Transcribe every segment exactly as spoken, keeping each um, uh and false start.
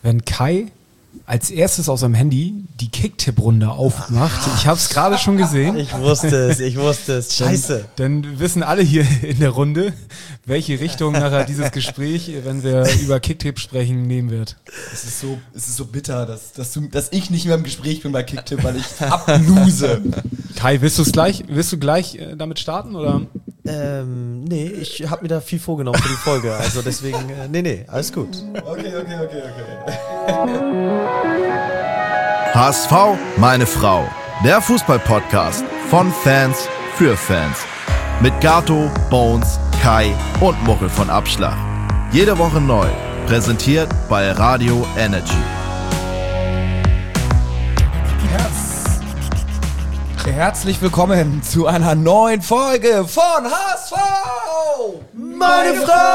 wenn Kai als erstes aus seinem Handy die Kicktipp-Runde aufmacht. Ich habe es gerade schon gesehen. Ich wusste es, ich wusste es. Scheiße. Dann, dann wissen alle hier in der Runde, welche Richtung nachher dieses Gespräch, wenn wir über Kicktipp sprechen, nehmen wird. Es ist so, es ist so bitter, dass, dass, du, dass ich nicht mehr im Gespräch bin bei Kicktipp, weil ich ablose. Kai, willst du es gleich, willst du gleich äh, damit starten, oder? Ähm, nee, ich habe mir da viel vorgenommen für die Folge, also deswegen, äh, nee, nee, alles gut. Okay, okay, okay, okay. H S V, meine Frau. Der Fußball-Podcast von Fans für Fans. Mit Gato, Bones, Kai und Muchel von Abschlag. Jede Woche neu. Präsentiert bei Radio Energy. Herzlich willkommen zu einer neuen Folge von H S V, meine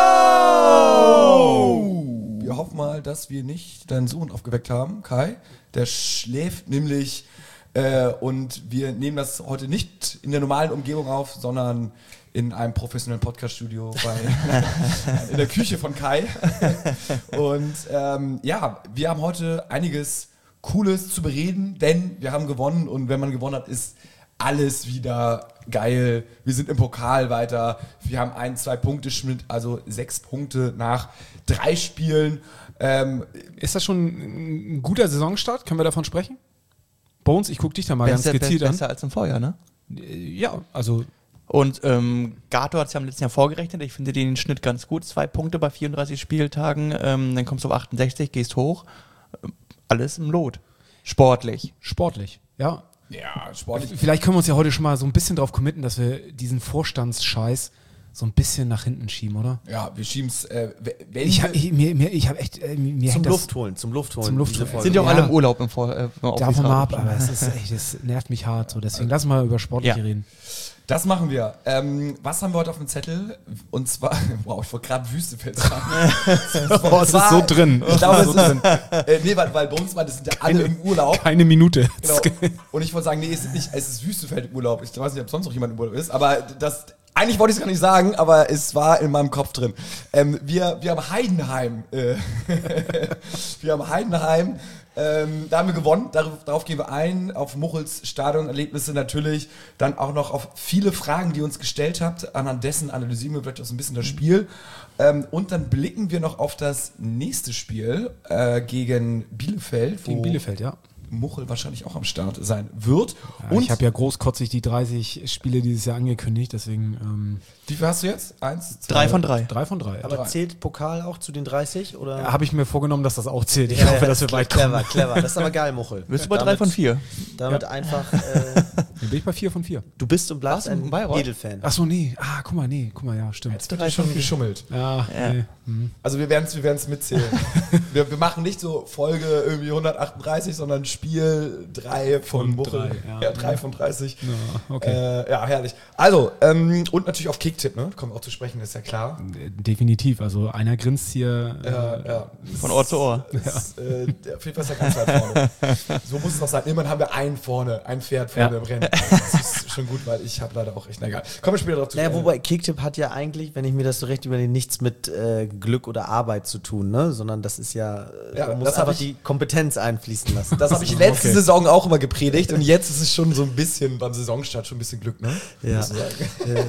Frau! Wir hoffen mal, dass wir nicht deinen Sohn aufgeweckt haben, Kai. Der schläft nämlich äh, und wir nehmen das heute nicht in der normalen Umgebung auf, sondern in einem professionellen Podcast-Studio bei, in der Küche von Kai. Und ähm, ja, wir haben heute einiges Cooles zu bereden, denn wir haben gewonnen und wenn man gewonnen hat, ist alles wieder geil. Wir sind im Pokal weiter. Wir haben einen, zwei Punkte Schnitt, also sechs Punkte nach drei Spielen. Ähm, ist das schon ein guter Saisonstart? Können wir davon sprechen? Bones, ich gucke dich da mal besser, ganz gezielt besser an. Besser als im Vorjahr, ne? Ja, also... Und ähm, Gato hat es ja im letzten Jahr vorgerechnet. Ich finde den Schnitt ganz gut. Zwei Punkte bei vierunddreißig Spieltagen. Ähm, dann kommst du auf achtundsechzig, gehst hoch. Alles im Lot. Sportlich. Sportlich, ja. Ja, sportlich. Vielleicht können wir uns ja heute schon mal so ein bisschen drauf committen, dass wir diesen Vorstandsscheiß so ein bisschen nach hinten schieben, oder? Ja, wir schieben es. Äh, ich habe ich, mir, mir, ich hab echt. Äh, mir zum das, Luft holen, zum Luft holen. Zum Luft holen. Sind ja auch ja. alle im Urlaub im Vor. Äh, Davon mal ab, aber es ist echt, das nervt mich hart. So. Deswegen lass mal über Sportliche ja. reden. Das machen wir. Ähm, was haben wir heute auf dem Zettel? Und zwar, wow, ich wollte gerade Wüstefeld sagen. Oh, es ist so drin. Ich glaube, es ist so drin. Äh, nee, weil, weil bei uns waren, das sind ja alle keine, im Urlaub. Keine Minute. Genau. Und ich wollte sagen, nee, es ist nicht, es ist Wüstefeld im Urlaub. Ich weiß nicht, ob sonst noch jemand im Urlaub ist, aber das, eigentlich wollte ich es gar nicht sagen, aber es war in meinem Kopf drin. Ähm, wir, wir haben Heidenheim. Äh, wir haben Heidenheim. Ähm, da haben wir gewonnen, darauf, darauf gehen wir ein, auf Muchels Stadionerlebnisse natürlich, dann auch noch auf viele Fragen, die ihr uns gestellt habt, anhand dessen analysieren wir vielleicht auch so ein bisschen das Spiel ähm, und dann blicken wir noch auf das nächste Spiel äh, gegen Bielefeld, gegen Bielefeld, ja. Muchel wahrscheinlich auch am Start sein wird. Ja, und ich habe ja großkotzig die dreißig Spiele dieses Jahr angekündigt, deswegen... Ähm, wie viel hast du jetzt? Eins, zwei, drei von drei. Drei von drei. Aber drei. zählt Pokal auch zu den dreißig? Oder? Ja, habe ich mir vorgenommen, dass das auch zählt. Ich ja, hoffe, ja, dass wir weit kommen. Clever, clever. Das ist aber geil, Muchel. Bist du bei drei von vier? Damit ja. einfach... Äh, Dann bin ich bei vier von vier. Du bist und bleibst Was, ein Bayreuth? Edelfan. Achso, nee. Ah, guck mal, nee. Guck mal, ja, stimmt. Jetzt wird drei schon geschummelt. Ja, ja. nee. Mhm. Also wir werden es wir werden's mitzählen. wir, wir machen nicht so Folge irgendwie hundertachtunddreißig, sondern Spiel drei von Muchel. Drei, ja. ja, drei von dreißig. Ja, okay. Äh, ja, herrlich. Also, ähm, und natürlich auf Kicktipp, ne? Kommen wir auch zu sprechen, ist ja klar. Definitiv. Also einer grinst hier Ja, äh, ja. Von Ohr zu Ohr. Das, ja. äh, auf jeden Fall ist er ganz weit vorne. So muss es auch sein. Immerhin haben wir einen vorne, ein Pferd vorne Ja. im Rennen. Das ist schon gut, weil ich habe leider auch echt, na egal. Kommen wir später drauf zu Naja, sprechen. wobei Kicktipp hat ja eigentlich, wenn ich mir das so recht überlege, nichts mit äh, Glück oder Arbeit zu tun, ne? Sondern das ist ja, äh, Ja, man muss das hab einfach ich- die Kompetenz einfließen lassen. Das habe ich letzte Okay. Saison auch immer gepredigt und jetzt ist es schon so ein bisschen beim Saisonstart schon ein bisschen Glück, ne? Ja. Muss man sagen.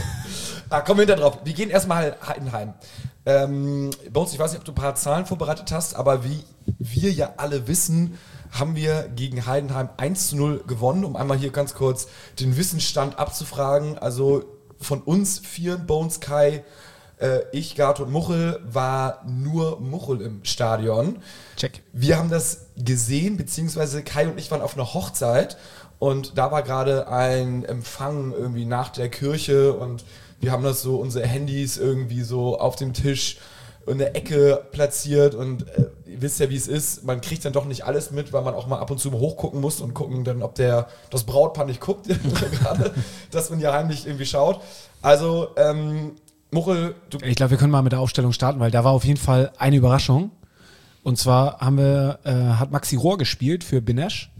Ah, kommen wir hinter drauf. Wir gehen erstmal Heidenheim. Ähm, Bones, ich weiß nicht, ob du ein paar Zahlen vorbereitet hast, aber wie wir ja alle wissen, haben wir gegen Heidenheim eins zu null gewonnen, um einmal hier ganz kurz den Wissensstand abzufragen. Also von uns vier, Bones, Kai, äh, ich, Gato und Muchel, war nur Muchel im Stadion. Check. Wir haben das gesehen, beziehungsweise Kai und ich waren auf einer Hochzeit und da war gerade ein Empfang irgendwie nach der Kirche und wir haben das so, unsere Handys irgendwie so auf dem Tisch in der Ecke platziert und äh, ihr wisst ja, wie es ist, man kriegt dann doch nicht alles mit, weil man auch mal ab und zu mal hochgucken muss und gucken dann, ob der das Brautpaar nicht guckt, gerade, dass man ja heimlich irgendwie schaut. Also, ähm, Muchel, du... Ich glaube, wir können mal mit der Aufstellung starten, weil da war auf jeden Fall eine Überraschung. Und zwar haben wir, äh, hat Maxi Rohr gespielt für Benesch.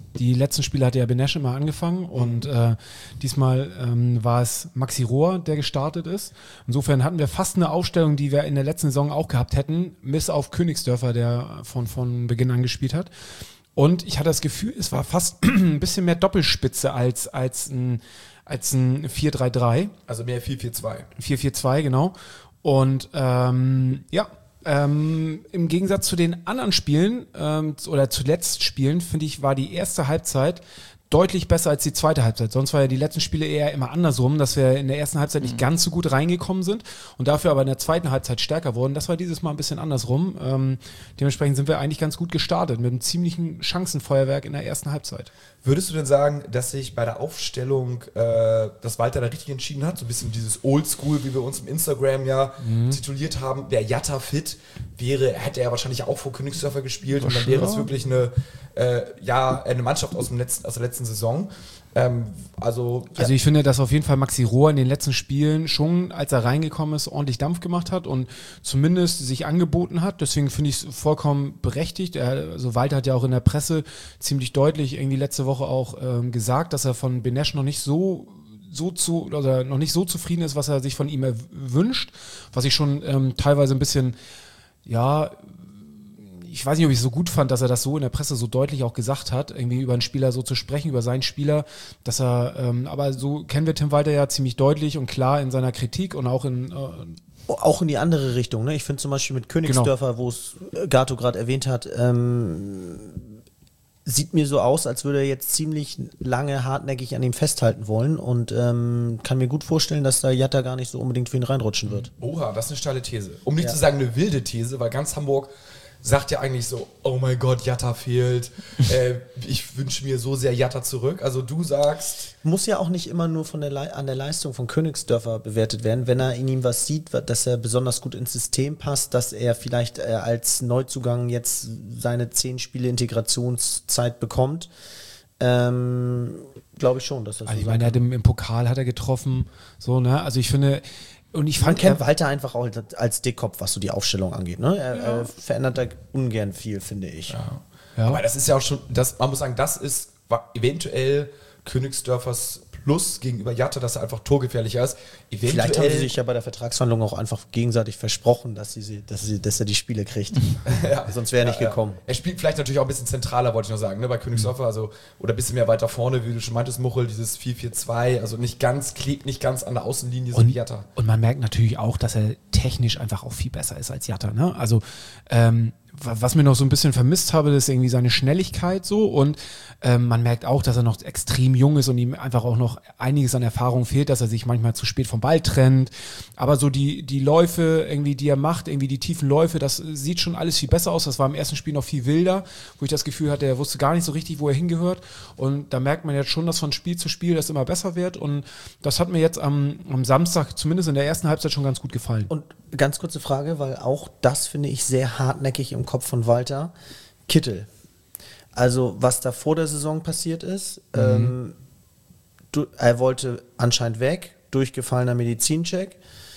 Die letzten Spiele hatte ja Benesch immer angefangen und äh, diesmal ähm, war es Maxi Rohr, der gestartet ist. Insofern hatten wir fast eine Aufstellung, die wir in der letzten Saison auch gehabt hätten, bis auf Königsdörfer, der von, von Beginn an gespielt hat. Und ich hatte das Gefühl, es war fast ein bisschen mehr Doppelspitze als, als ein, als ein vier drei drei. Also mehr vier vier zwei. vier vier zwei, genau. Und ähm, ja, Ähm, im Gegensatz zu den anderen Spielen ähm, oder zuletzt Spielen, finde ich, war die erste Halbzeit deutlich besser als die zweite Halbzeit. Sonst war ja die letzten Spiele eher immer andersrum, dass wir in der ersten Halbzeit nicht ganz so gut reingekommen sind und dafür aber in der zweiten Halbzeit stärker wurden. Das war dieses Mal ein bisschen andersrum. Ähm, dementsprechend sind wir eigentlich ganz gut gestartet mit einem ziemlichen Chancenfeuerwerk in der ersten Halbzeit. Würdest du denn sagen, dass sich bei der Aufstellung, äh, dass Walter da richtig entschieden hat? So ein bisschen dieses Oldschool, wie wir uns im Instagram ja mhm. tituliert haben. Der Jatta fit wäre, hätte er wahrscheinlich auch vor Königsdörfer gespielt und dann wäre es wirklich eine, äh, ja, eine Mannschaft aus, dem letzten, aus der letzten Saison. Ähm, also, ja. also ich finde, dass auf jeden Fall Maxi Rohr in den letzten Spielen schon, als er reingekommen ist, ordentlich Dampf gemacht hat und zumindest sich angeboten hat. Deswegen finde ich es vollkommen berechtigt. Er, also Walter hat ja auch in der Presse ziemlich deutlich irgendwie letzte Woche auch ähm, gesagt, dass er von Benesch noch nicht so so zu oder noch nicht so zufrieden ist, was er sich von ihm wünscht, was ich schon ähm, teilweise ein bisschen, ja, ich weiß nicht, ob ich es so gut fand, dass er das so in der Presse so deutlich auch gesagt hat, irgendwie über einen Spieler so zu sprechen, über seinen Spieler, dass er, ähm, aber so kennen wir Tim Walter ja ziemlich deutlich und klar in seiner Kritik und auch in... Äh, auch in die andere Richtung, ne? Ich finde zum Beispiel mit Königsdörfer, genau, wo es Gato gerade erwähnt hat, ähm, sieht mir so aus, als würde er jetzt ziemlich lange hartnäckig an ihm festhalten wollen und ähm, kann mir gut vorstellen, dass da Jatta gar nicht so unbedingt für ihn reinrutschen wird. Oha, das ist eine steile These. Um nicht ja. zu sagen eine wilde These, weil ganz Hamburg sagt ja eigentlich so, oh mein Gott, Jatta fehlt, äh, ich wünsche mir so sehr Jatta zurück. Also du sagst... Muss ja auch nicht immer nur von der Le- an der Leistung von Königsdörfer bewertet werden, wenn er in ihm was sieht, dass er besonders gut ins System passt, dass er vielleicht äh, als Neuzugang jetzt seine zehn Spiele Integrationszeit bekommt. Ähm, glaube ich schon, dass das also so ich meine, er hat im, im Pokal hat er getroffen, so, ne, also ich finde... Und ich Man fand, kennt Walter einfach auch als Dickkopf, was so die Aufstellung angeht. Ne? Er, ja. er verändert da ungern viel, finde ich. Ja. Ja. Aber das ist ja auch schon, das, man muss sagen, das ist eventuell Königsdörfers Plus gegenüber Jatta, dass er einfach torgefährlicher ist. Eventuell Vielleicht haben sie sich ja bei der Vertragsverhandlung auch einfach gegenseitig versprochen, dass, sie, dass, sie, dass er die Spiele kriegt. ja. Sonst wäre er nicht ja, gekommen. Ja. Er spielt vielleicht natürlich auch ein bisschen zentraler, wollte ich noch sagen, ne, bei Königsdörfer, also, oder ein bisschen mehr weiter vorne, wie du schon meintest, Muchel, dieses vier vier zwei, also nicht ganz, klebt nicht ganz an der Außenlinie, so und, wie Jatta. Und man merkt natürlich auch, dass er technisch einfach auch viel besser ist als Jatta, ne? Also, ähm, was mir noch so ein bisschen vermisst habe, ist irgendwie seine Schnelligkeit so und ähm, man merkt auch, dass er noch extrem jung ist und ihm einfach auch noch einiges an Erfahrung fehlt, dass er sich manchmal zu spät vom Ball trennt, aber so die die Läufe irgendwie, die er macht, irgendwie die tiefen Läufe, das sieht schon alles viel besser aus, das war im ersten Spiel noch viel wilder, wo ich das Gefühl hatte, er wusste gar nicht so richtig, wo er hingehört und da merkt man jetzt schon, dass von Spiel zu Spiel das immer besser wird und das hat mir jetzt am, am Samstag, zumindest in der ersten Halbzeit schon ganz gut gefallen. Und ganz kurze Frage, weil auch das finde ich sehr hartnäckig im Kopf von Walter. Kittel. Also was da vor der Saison passiert ist, mhm. ähm, du, er wollte anscheinend weg, durchgefallener Medizincheck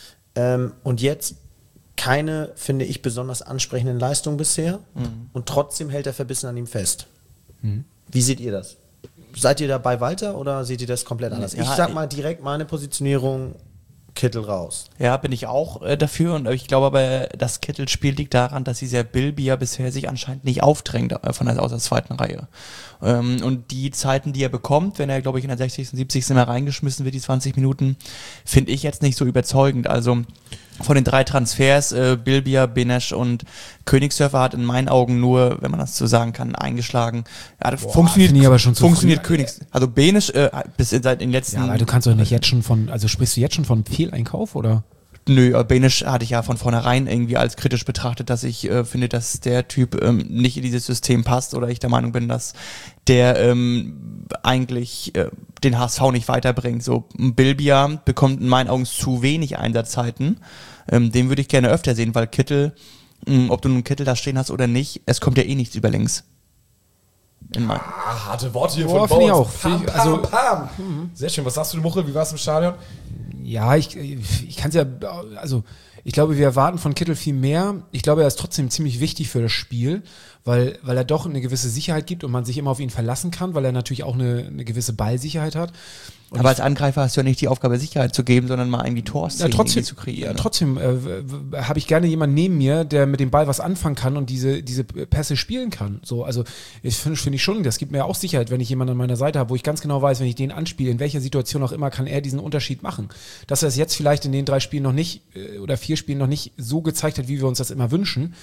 ähm, und jetzt keine, finde ich, besonders ansprechenden Leistungen bisher mhm. und trotzdem hält er verbissen an ihm fest. Mhm. Wie seht ihr das? Seid ihr da bei Walter oder seht ihr das komplett anders? Ja, ich sag mal direkt meine Positionierung, Kittel raus. Ja, bin ich auch äh, dafür und ich glaube aber, das Kittel-Spiel liegt daran, dass dieser Bilby ja bisher sich anscheinend nicht aufdrängt äh, von der, aus der zweiten Reihe. Ähm, und die Zeiten, die er bekommt, wenn er, glaube ich, in der sechzigsten, siebzigsten Mal reingeschmissen wird, die zwanzig Minuten, finde ich jetzt nicht so überzeugend. Also von den drei Transfers, äh, Bilbia, Benesch und Königsdörfer hat in meinen Augen nur, wenn man das so sagen kann, eingeschlagen. Ja, Boah, funktioniert aber schon funktioniert Königs. Also Benesch äh, bis seit den letzten... Ja, aber du kannst doch nicht jetzt schon von, also sprichst du jetzt schon von Fehleinkauf, oder? Nö, Benesch hatte ich ja von vornherein irgendwie als kritisch betrachtet, dass ich äh, finde, dass der Typ ähm, nicht in dieses System passt oder ich der Meinung bin, dass der ähm, eigentlich äh, den H S V nicht weiterbringt. So, Bilbia bekommt in meinen Augen zu wenig Einsatzzeiten. Ähm, den würde ich gerne öfter sehen, weil Kittel, mh, ob du einen Kittel da stehen hast oder nicht, es kommt ja eh nichts über links. In mein ah, harte Worte hier Boah, von Bones. ich auch. Pam, pam, Also, pam. Mhm. Sehr schön. Was sagst du, Muchel? Wie warst du im Stadion? Ja, ich, ich kann es ja, also ich glaube, wir erwarten von Kittel viel mehr. Ich glaube, er ist trotzdem ziemlich wichtig für das Spiel, weil, weil er doch eine gewisse Sicherheit gibt und man sich immer auf ihn verlassen kann, weil er natürlich auch eine, eine gewisse Ballsicherheit hat. Und aber als Angreifer hast du ja nicht die Aufgabe, Sicherheit zu geben, sondern mal irgendwie Torszenen ja, trotzdem, zu kreieren. Ja, trotzdem äh, habe ich gerne jemanden neben mir, der mit dem Ball was anfangen kann und diese, diese Pässe spielen kann. So, also ich finde find ich schon, das gibt mir auch Sicherheit, wenn ich jemanden an meiner Seite habe, wo ich ganz genau weiß, wenn ich den anspiele, in welcher Situation auch immer, kann er diesen Unterschied machen. Dass er es jetzt vielleicht in den drei Spielen noch nicht äh, oder vier Spielen noch nicht so gezeigt hat, wie wir uns das immer wünschen.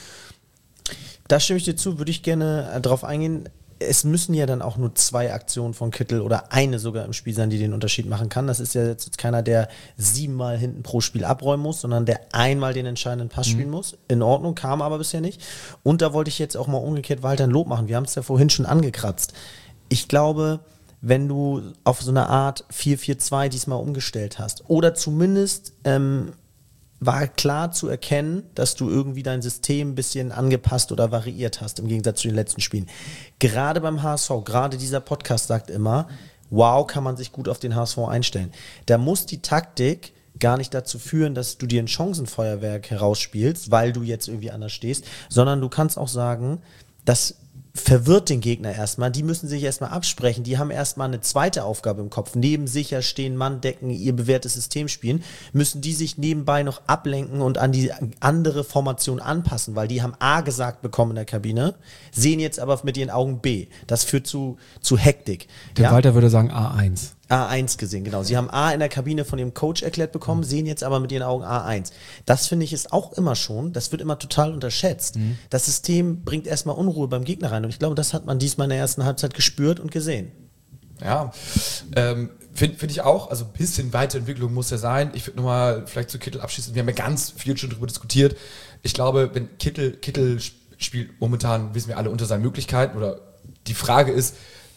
Da stimme ich dir zu, würde ich gerne äh, drauf eingehen. Es müssen ja dann auch nur zwei Aktionen von Kittel oder eine sogar im Spiel sein, die den Unterschied machen kann. Das ist ja jetzt keiner, der siebenmal hinten pro Spiel abräumen muss, sondern der einmal den entscheidenden Pass mhm. spielen muss. In Ordnung, kam aber bisher nicht. Und da wollte ich jetzt auch mal umgekehrt Walter ein Lob machen. Wir haben es ja vorhin schon angekratzt. Ich glaube, wenn du auf so eine Art vier vier zwei diesmal umgestellt hast oder zumindest ähm, war klar zu erkennen, dass du irgendwie dein System ein bisschen angepasst oder variiert hast, im Gegensatz zu den letzten Spielen. Gerade beim H S V, gerade dieser Podcast sagt immer, wow, kann man sich gut auf den H S V einstellen. Da muss die Taktik gar nicht dazu führen, dass du dir ein Chancenfeuerwerk herausspielst, weil du jetzt irgendwie anders stehst, sondern du kannst auch sagen, das verwirrt den Gegner erstmal, die müssen sich erstmal absprechen, die haben erstmal eine zweite Aufgabe im Kopf, neben sicher stehen, Mann decken, ihr bewährtes System spielen, müssen die sich nebenbei noch ablenken und an die andere Formation anpassen, weil die haben A gesagt bekommen in der Kabine, sehen jetzt aber mit ihren Augen B. Das führt zu, zu Hektik. Der ja? Walter würde sagen A eins. A eins gesehen, genau. Sie haben A in der Kabine von dem Coach erklärt bekommen, mhm. sehen jetzt aber mit ihren Augen A eins. Das finde ich ist auch immer schon, das wird immer total unterschätzt. Mhm. Das System bringt erstmal Unruhe beim Gegner rein und ich glaube, das hat man diesmal in der ersten Halbzeit gespürt und gesehen. Ja, ähm, finde find ich auch, also ein bisschen Weiterentwicklung muss ja sein. Ich würde nochmal vielleicht zu Kittel abschließen, wir haben ja ganz viel schon darüber diskutiert. Ich glaube, wenn Kittel, Kittel spielt momentan, wissen wir alle, unter seinen Möglichkeiten oder die Frage ist,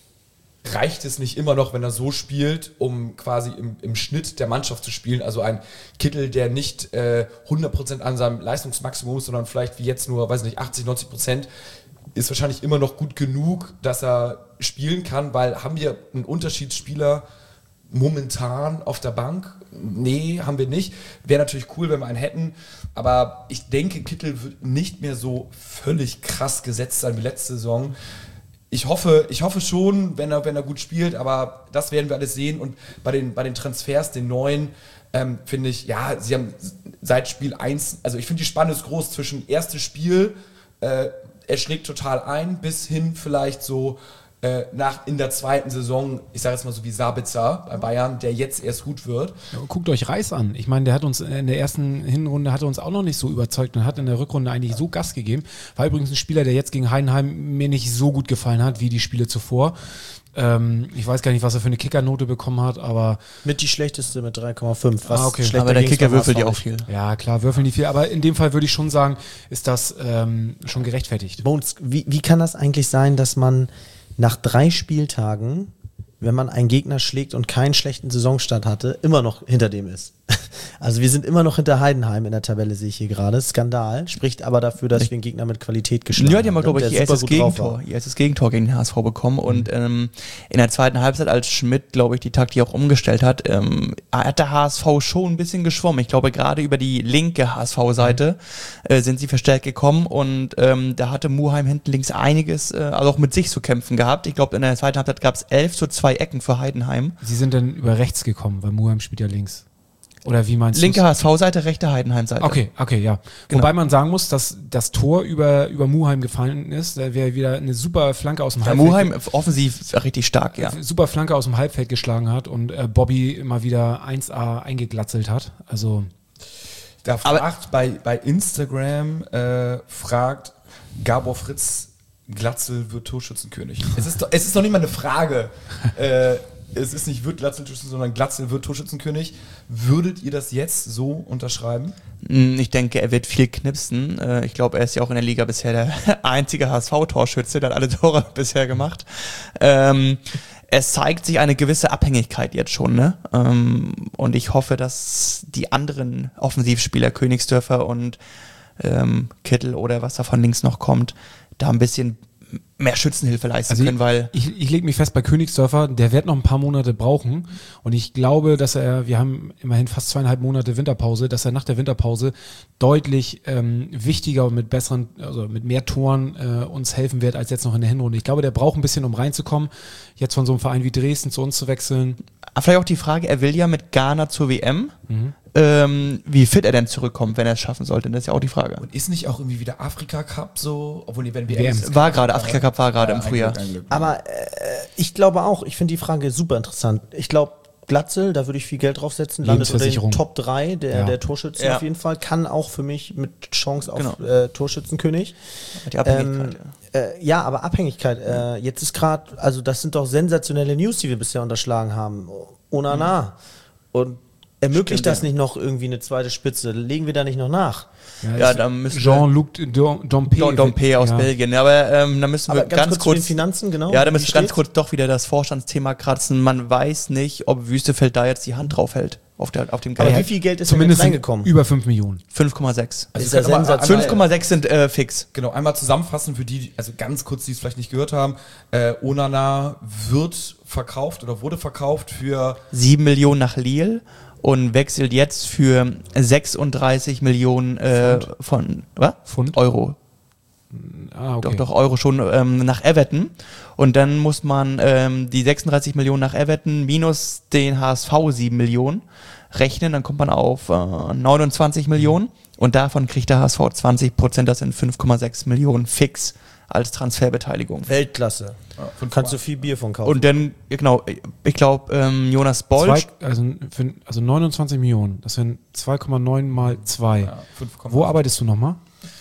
reicht es nicht immer noch, wenn er so spielt, um quasi im, im Schnitt der Mannschaft zu spielen? Also ein Kittel, der nicht äh, hundert Prozent an seinem Leistungsmaximum ist, sondern vielleicht wie jetzt nur, weiß nicht, achtzig, neunzig Prozent, ist wahrscheinlich immer noch gut genug, dass er spielen kann, weil haben wir einen Unterschiedsspieler momentan auf der Bank? Nee, haben wir nicht. Wäre natürlich cool, wenn wir einen hätten, aber ich denke, Kittel wird nicht mehr so völlig krass gesetzt sein wie letzte Saison. Ich hoffe, ich hoffe schon, wenn er, wenn er gut spielt, aber das werden wir alles sehen. Und bei den, bei den Transfers, den neuen, ähm, finde ich, ja, sie haben seit Spiel eins, also ich finde die Spanne ist groß zwischen erstes Spiel, äh, er schlägt total ein, bis hin vielleicht so äh, nach in der zweiten Saison, ich sage jetzt mal so wie Sabitzer bei Bayern, der jetzt erst gut wird. Ja, guckt euch Reis an. Ich meine, der hat uns in der ersten Hinrunde hat er uns auch noch nicht so überzeugt und hat in der Rückrunde eigentlich so Gas gegeben. War übrigens ein Spieler, der jetzt gegen Heidenheim mir nicht so gut gefallen hat wie die Spiele zuvor. Ähm, ich weiß gar nicht, was er für eine Kickernote bekommen hat, aber mit die schlechteste mit drei Komma fünf. Ah, okay. Aber der Kicker würfelt ja auch viel. Ja, klar, würfeln die viel. Aber in dem Fall würde ich schon sagen, ist das ähm, schon gerechtfertigt. Bones, wie, wie kann das eigentlich sein, dass man nach drei Spieltagen, wenn man einen Gegner schlägt und keinen schlechten Saisonstart hatte, immer noch hinter dem ist? Also wir sind immer noch hinter Heidenheim in der Tabelle, sehe ich hier gerade. Skandal, spricht aber dafür, dass wir einen Gegner mit Qualität geschlagen haben. Ja, die haben, glaube ich, ihr erstes Gegentor, ihr erstes Gegentor gegen den H S V bekommen mhm. und ähm, in der zweiten Halbzeit, als Schmidt, glaube ich, die Taktik auch umgestellt hat, ähm, hat der H S V schon ein bisschen geschwommen. Ich glaube, gerade über die linke H S V-Seite äh, sind sie verstärkt gekommen und ähm, da hatte Muheim hinten links einiges, äh, also auch mit sich zu kämpfen gehabt. Ich glaube, in der zweiten Halbzeit gab es elf zu zwei Ecken für Heidenheim. Sie sind dann über rechts gekommen, weil Muheim spielt ja links. Oder wie meinst du? Linke H S V-Seite, rechte Heidenheim-Seite. Okay, okay, ja. Genau. Wobei man sagen muss, dass das Tor über, über Muheim gefallen ist. Da wäre wieder eine super Flanke aus dem ja, Halbfeld. Muheim offensiv richtig stark, ja. Super Flanke aus dem Halbfeld geschlagen hat und äh, Bobby immer wieder eins A eingeglatzelt hat. Also. Da fragt bei, bei Instagram, äh, fragt Gabor Fritz, Glatzel wird Torschützenkönig. Es ist, es ist doch nicht mal eine Frage. äh, Es ist nicht wird Glatzel Torschützenkönig, sondern Glatzel wird Torschützenkönig. Würdet ihr das jetzt so unterschreiben? Ich denke, er wird viel knipsen. Ich glaube, er ist ja auch in der Liga bisher der einzige H S V-Torschütze, der hat alle Tore bisher gemacht. Ähm, es zeigt sich eine gewisse Abhängigkeit jetzt schon, ne? Ähm, und ich hoffe, dass die anderen Offensivspieler, Königsdörfer und ähm, Kittel oder was da von links noch kommt, da ein bisschen mehr Schützenhilfe leisten Also können, weil ich, ich lege mich fest bei Königsdörfer, der wird noch ein paar Monate brauchen und ich glaube, dass er, wir haben immerhin fast zweieinhalb Monate Winterpause, dass er nach der Winterpause deutlich ähm, wichtiger und mit besseren, also mit mehr Toren äh, uns helfen wird als jetzt noch in der Hinrunde. Ich glaube, der braucht ein bisschen, um reinzukommen, jetzt von so einem Verein wie Dresden zu uns zu wechseln. vielleicht auch die Frage, er will ja mit Ghana zur W M, Mhm. ähm, wie fit er denn zurückkommt, wenn er es schaffen sollte, das ist ja auch die Frage. Und ist nicht auch irgendwie wieder Afrika-Cup so, obwohl die, wenn wir W M. War gerade, Afrika Cup war gerade im Frühjahr. Aber äh, ich glaube auch, ich finde die Frage super interessant. Ich glaube, Glatzel, da würde ich viel Geld draufsetzen, landet unter den Lebensversicherung. Top drei der, Ja. der Torschützen Ja. auf jeden Fall, kann auch für mich mit Chance auf Genau. äh, Torschützenkönig. Die Abhängigkeit, Ähm, äh, ja, aber Abhängigkeit. Äh, jetzt ist gerade, also das sind doch sensationelle News, die wir bisher unterschlagen haben. Onana. Und ermöglicht Stimmt, das ja. nicht noch irgendwie eine zweite Spitze? Legen wir da nicht noch nach? Ja, ist da müsste Jean-Luc Dom- Dompe. Dom- Dompe aus ja. Belgien. Ja, aber ähm, da müssen wir Aber ganz, ganz, kurz, zu kurz den Finanzen, genau. Ja, da Wie müssen wir ganz steht's? kurz doch wieder das Vorstandsthema kratzen. Man weiß nicht, ob Wüstefeld da jetzt die Hand drauf hält auf, der, auf dem Aber Geld. wie viel Geld ist Zumindest denn sind jetzt reingekommen? über fünf Millionen. fünf Komma sechs. Also ist wir ja können mal sensationell. einmal- fünf Komma sechs sind äh, fix. Genau, einmal zusammenfassen für die, also ganz kurz, die es vielleicht nicht gehört haben. Äh, Onana wird verkauft oder wurde verkauft für sieben Millionen nach Lille und wechselt jetzt für sechsunddreißig Millionen äh, von was? Pfund? Euro. Ah, okay. Doch, doch, Euro schon ähm, nach Everton. Und dann muss man ähm, die sechsunddreißig Millionen nach Everton minus den H S V sieben Millionen rechnen. Dann kommt man auf äh, neunundzwanzig Millionen. Und davon kriegt der H S V zwanzig Prozent, das sind fünf Komma sechs Millionen fix als Transferbeteiligung. Weltklasse. fünf Kannst du viel Bier von kaufen. Und dann, ja, genau, ich glaube, ähm, Jonas Boll. Zwei, also, für, also neunundzwanzig Millionen, das sind zwei Komma neun mal zwei. Ja, fünf Komma Wo arbeitest du nochmal?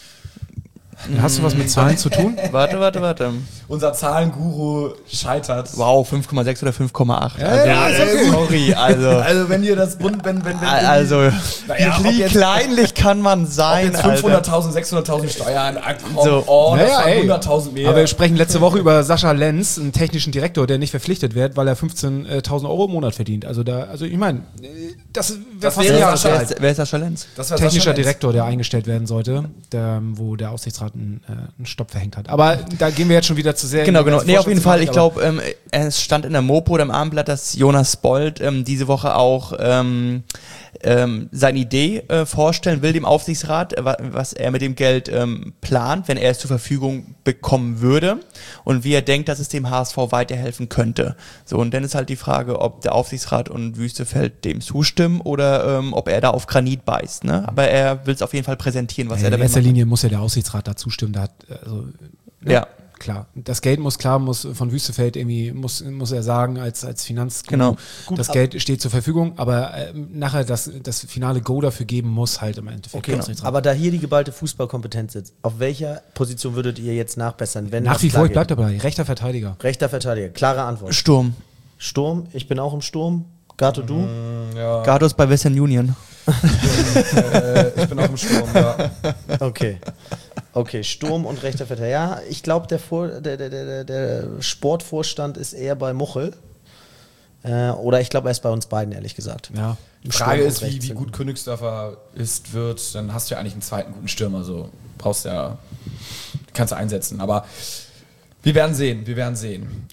Hast du was mit Zahlen zu tun? Warte, warte, warte. Unser Zahlenguru scheitert. Wow, fünf Komma sechs oder fünf Komma acht. Ja, also, ja, ist okay. sorry, also. Also wenn ihr das Bund, wenn, wenn, wenn Also, Naja, ob wie jetzt- kleinlich kann man ob sein, jetzt Alter. fünfhunderttausend, sechshunderttausend Steuern, ah, komm, So. oh, das Naja, waren ey. hunderttausend mehr. Aber wir sprechen letzte Woche über Sascha Lenz, einen technischen Direktor, der nicht verpflichtet wird, weil er fünfzehntausend Euro im Monat verdient. Also da, also ich meine, das wäre Das fast wäre ein wer, Sascha- Jahresgehalt. ist, wer ist Sascha Lenz? das war Technischer Sascha Lenz. Direktor, der eingestellt werden sollte, der, wo der Aufsichtsrat einen, äh, einen Stopp verhängt hat. Aber da gehen wir jetzt schon wieder zu sehr. Genau, in die genau. Nee, auf jeden Fall. Ich Vorstandsthematik, glaube, ähm, es stand in der Mopo oder im Abendblatt, dass Jonas Bold ähm, diese Woche auch ähm, ähm, seine Idee äh, vorstellen will dem Aufsichtsrat, äh, wa- was er mit dem Geld ähm, plant, wenn er es zur Verfügung bekommen würde und wie er denkt, dass es dem H S V weiterhelfen könnte. So, und dann ist halt die Frage, ob der Aufsichtsrat und Wüstefeld dem zustimmen oder ähm, ob er da auf Granit beißt. Ne? Aber er will es auf jeden Fall präsentieren, was aber, er in damit erster macht. Linie muss ja der Aufsichtsrat da zustimmen. Da hat, also, ne? Ja. Klar, das Geld muss klar, muss von Wüstefeld irgendwie, muss, muss er sagen, als, als Finanz, Genau. das Geld steht zur Verfügung, aber äh, nachher das, das finale Go dafür geben muss halt im Endeffekt. Okay, der Aufsichtsrat. aber da hier die geballte Fußballkompetenz sitzt, auf welcher Position würdet ihr jetzt nachbessern, wenn Nach das wie klar vor, ich geht? bleib dabei, rechter Verteidiger. Rechter Verteidiger, klare Antwort. Sturm. Sturm, ich bin auch im Sturm. Gato, du? Ja, Gardos bei Western Union. äh, ich bin auch im Sturm, ja. Okay. Okay, Sturm und rechter Verteidiger. Ja, ich glaube, der, Vor- der, der, der, der Sportvorstand ist eher bei Muchel. Äh, oder ich glaube, er ist bei uns beiden, ehrlich gesagt. Ja. Die Frage Sturm ist, und wie, rechts wie gut Königsdörfer ist, wird, dann hast du ja eigentlich einen zweiten guten Stürmer, so brauchst ja, kannst du einsetzen, aber wir werden sehen, wir werden sehen.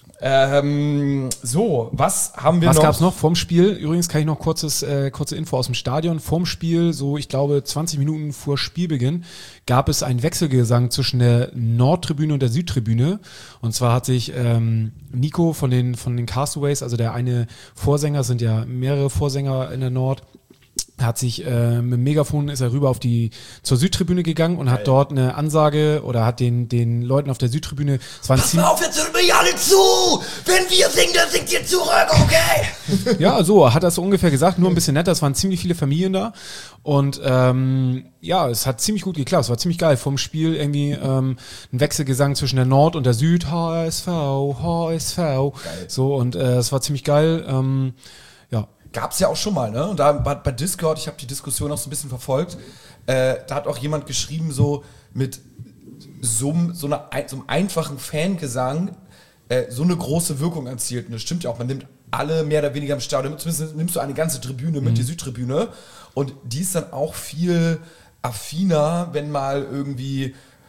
Ähm, so, was haben wir Was noch? gab's noch vorm Spiel? Übrigens kann ich noch kurzes, äh, kurze Info aus dem Stadion. Vorm Spiel, so ich glaube zwanzig Minuten vor Spielbeginn, gab es einen Wechselgesang zwischen der Nordtribüne und der Südtribüne. Und zwar hat sich ähm, Nico von den, von den Castaways, also der eine Vorsänger, es sind ja mehrere Vorsänger in der Nord, hat sich äh, mit dem Megafon ist er rüber auf die zur Südtribüne gegangen und hat dort eine Ansage oder hat den den Leuten auf der Südtribüne, es waren Pass mal auf, jetzt hört mir alle zu! Wenn wir singen, dann singt ihr zurück, okay? ja, so hat er es so ungefähr gesagt, nur ein bisschen netter. Es waren ziemlich viele Familien da und ähm, ja, es hat ziemlich gut geklappt. Es war ziemlich geil vom Spiel irgendwie ähm, ein Wechselgesang zwischen der Nord und der Süd. H S V, H S V. So und äh, es war ziemlich geil. Ähm, ja. Gab's ja auch schon mal, ne? Und da bei, bei Discord, ich habe die Diskussion auch so ein bisschen verfolgt, äh, da hat auch jemand geschrieben, so mit so, einem- so, einer, ein- so einem einfachen Fangesang äh, so eine große Wirkung erzielt. Und das stimmt ja auch, man nimmt alle mehr oder weniger im Stadion, zumindest nimmst du eine ganze Tribüne mit, die Südtribüne, und die ist dann auch viel affiner, wenn mal irgendwie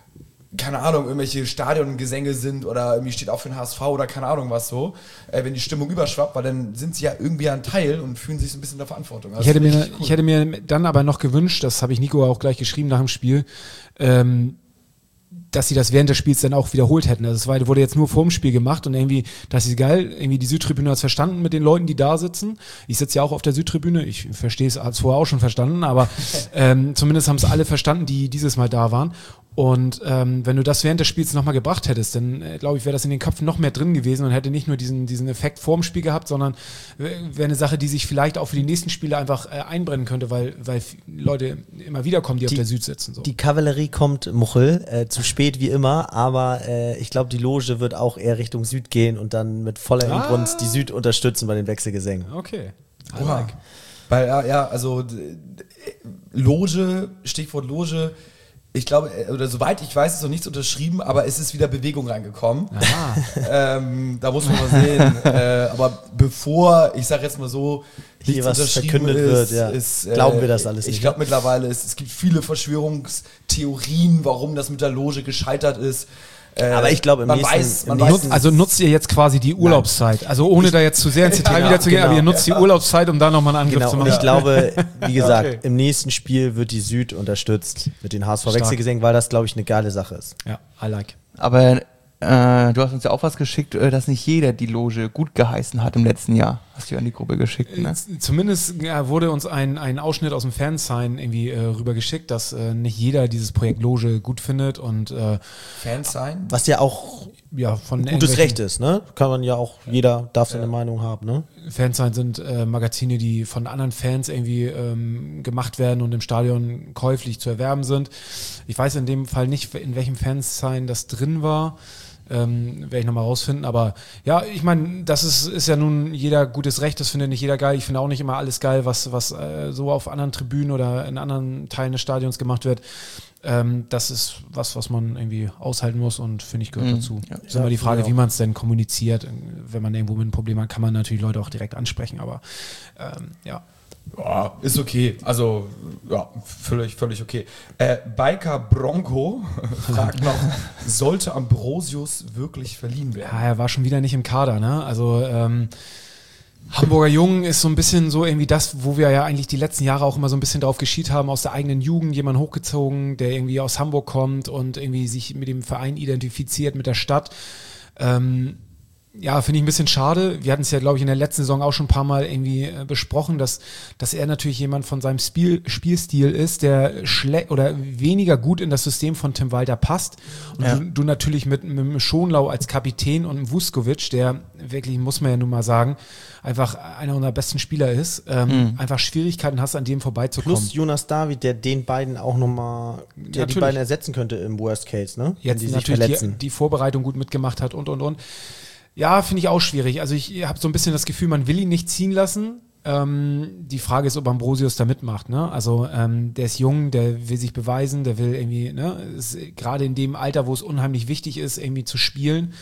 keine Ahnung, irgendwelche Stadiongesänge sind oder irgendwie steht auch für den H S V oder keine Ahnung was so, äh, wenn die Stimmung überschwappt, weil dann sind sie ja irgendwie ein Teil und fühlen sich so ein bisschen in der Verantwortung. Also ich, hätte mir, cool. ich hätte mir dann aber noch gewünscht, das habe ich Nico auch gleich geschrieben nach dem Spiel, ähm, dass sie das während des Spiels dann auch wiederholt hätten. Also es war, wurde jetzt nur vorm Spiel gemacht und irgendwie, das ist geil, irgendwie die Südtribüne hat es verstanden mit den Leuten, die da sitzen. Ich sitze ja auch auf der Südtribüne, ich verstehe es, habe es vorher auch schon verstanden, aber ähm, zumindest haben es alle verstanden, die dieses Mal da waren. Und ähm, wenn du das während des Spiels nochmal gebracht hättest, dann äh, glaube ich, wäre das in den Köpfen noch mehr drin gewesen und hätte nicht nur diesen, diesen Effekt vorm Spiel gehabt, sondern wäre eine Sache, die sich vielleicht auch für die nächsten Spiele einfach äh, einbrennen könnte, weil, weil Leute immer wieder kommen, die, die auf der Süd sitzen. So. Die Kavallerie kommt, Muchel, äh, zu spät wie immer, aber äh, ich glaube, die Loge wird auch eher Richtung Süd gehen und dann mit voller Ah. Inbrunst die Süd unterstützen bei den Wechselgesängen. Okay. I Oha. like. Weil, ja, ja, also d- d- Loge, Stichwort Loge, ich glaube, äh, oder soweit ich weiß, ist noch nichts unterschrieben, aber es ist wieder Bewegung reingekommen. ähm, da muss man mal sehen. äh, aber bevor, ich sage jetzt mal so, Hier nichts was unterschrieben verkündet ist, wird, ja. ist, äh, Glauben wir das alles Ich nicht, glaube mittlerweile, ist, es gibt viele Verschwörungstheorien, warum das mit der Loge gescheitert ist. Äh, Aber ich glaube, im man nächsten- weiß, man im weiß, nächsten- Also nutzt ihr jetzt quasi die Urlaubszeit. Also ohne da jetzt zu sehr ins Detail Genau, wieder zu gehen, genau. aber ihr nutzt die Urlaubszeit, um da nochmal einen Angriff Genau, zu und machen. ich glaube, wie gesagt, Okay. im nächsten Spiel wird die Süd unterstützt mit den H S Stark. V-Wechselgesängen, weil das, glaube ich, eine geile Sache ist. Ja, I like. Aber äh, du hast uns ja auch was geschickt, äh, dass nicht jeder die Loge gut geheißen hat im letzten Jahr. Hast du ja an die Gruppe geschickt, ne? Z- Zumindest ja, wurde uns ein, ein Ausschnitt aus dem Fansign irgendwie äh, rübergeschickt, dass äh, nicht jeder dieses Projekt Loge gut findet und äh, Fans sein. Was ja auch ja, von gutes irgendwelchen- Recht ist, ne? Kann man ja auch, jeder darf seine Meinung haben, ne? Fansign sind äh, Magazine, die von anderen Fans irgendwie ähm, gemacht werden und im Stadion käuflich zu erwerben sind. Ich weiß in dem Fall nicht, in welchem Fansign das drin war. Ähm, werde ich nochmal rausfinden, aber ja, ich meine, das ist, ist ja nun jeder gutes Recht, das findet nicht jeder geil. Ich finde auch nicht immer alles geil, was, was äh, so auf anderen Tribünen oder in anderen Teilen des Stadions gemacht wird. Ähm, das ist was, was man irgendwie aushalten muss und finde ich gehört Mhm. dazu. Ja. Ist immer die Frage, Ja. wie man es denn kommuniziert. Wenn man irgendwo mit einem Problem hat, kann man natürlich Leute auch direkt ansprechen, aber ähm, ja. Ja, ist okay. Also, ja, völlig, völlig okay. Äh, Biker Bronco fragt noch, sollte Ambrosius wirklich verliehen werden? Ja, er war schon wieder nicht im Kader, ne? Also ähm, Hamburger Jungen ist so ein bisschen so irgendwie das, wo wir ja eigentlich die letzten Jahre auch immer so ein bisschen drauf geschielt haben, aus der eigenen Jugend jemand hochgezogen, der irgendwie aus Hamburg kommt und irgendwie sich mit dem Verein identifiziert, mit der Stadt. Ähm, ja, finde ich ein bisschen schade. Wir hatten es ja, glaube ich, in der letzten Saison auch schon ein paar Mal irgendwie äh, besprochen, dass, dass er natürlich jemand von seinem Spiel, Spielstil ist, der schle- oder weniger gut in das System von Tim Walter passt. Und Ja. du, du natürlich mit, mit einem Schonlau als Kapitän und einem Vuskovic, der wirklich, muss man ja nun mal sagen, einfach einer unserer besten Spieler ist, ähm, einfach Schwierigkeiten hast, an dem vorbeizukommen. Plus Jonas David, der den beiden auch nochmal, der die Natürlich. beiden ersetzen könnte im Worst Case, ne? Wenn Jetzt die sich natürlich die, verletzen. die Vorbereitung gut mitgemacht hat und, und, und. Ja, finde ich auch schwierig. Also ich habe so ein bisschen das Gefühl, man will ihn nicht ziehen lassen. Ähm, die Frage ist, ob Ambrosius da mitmacht. Ne? Also ähm, der ist jung, der will sich beweisen, der will irgendwie, ne, ist gerade in dem Alter, wo es unheimlich wichtig ist, irgendwie zu spielen.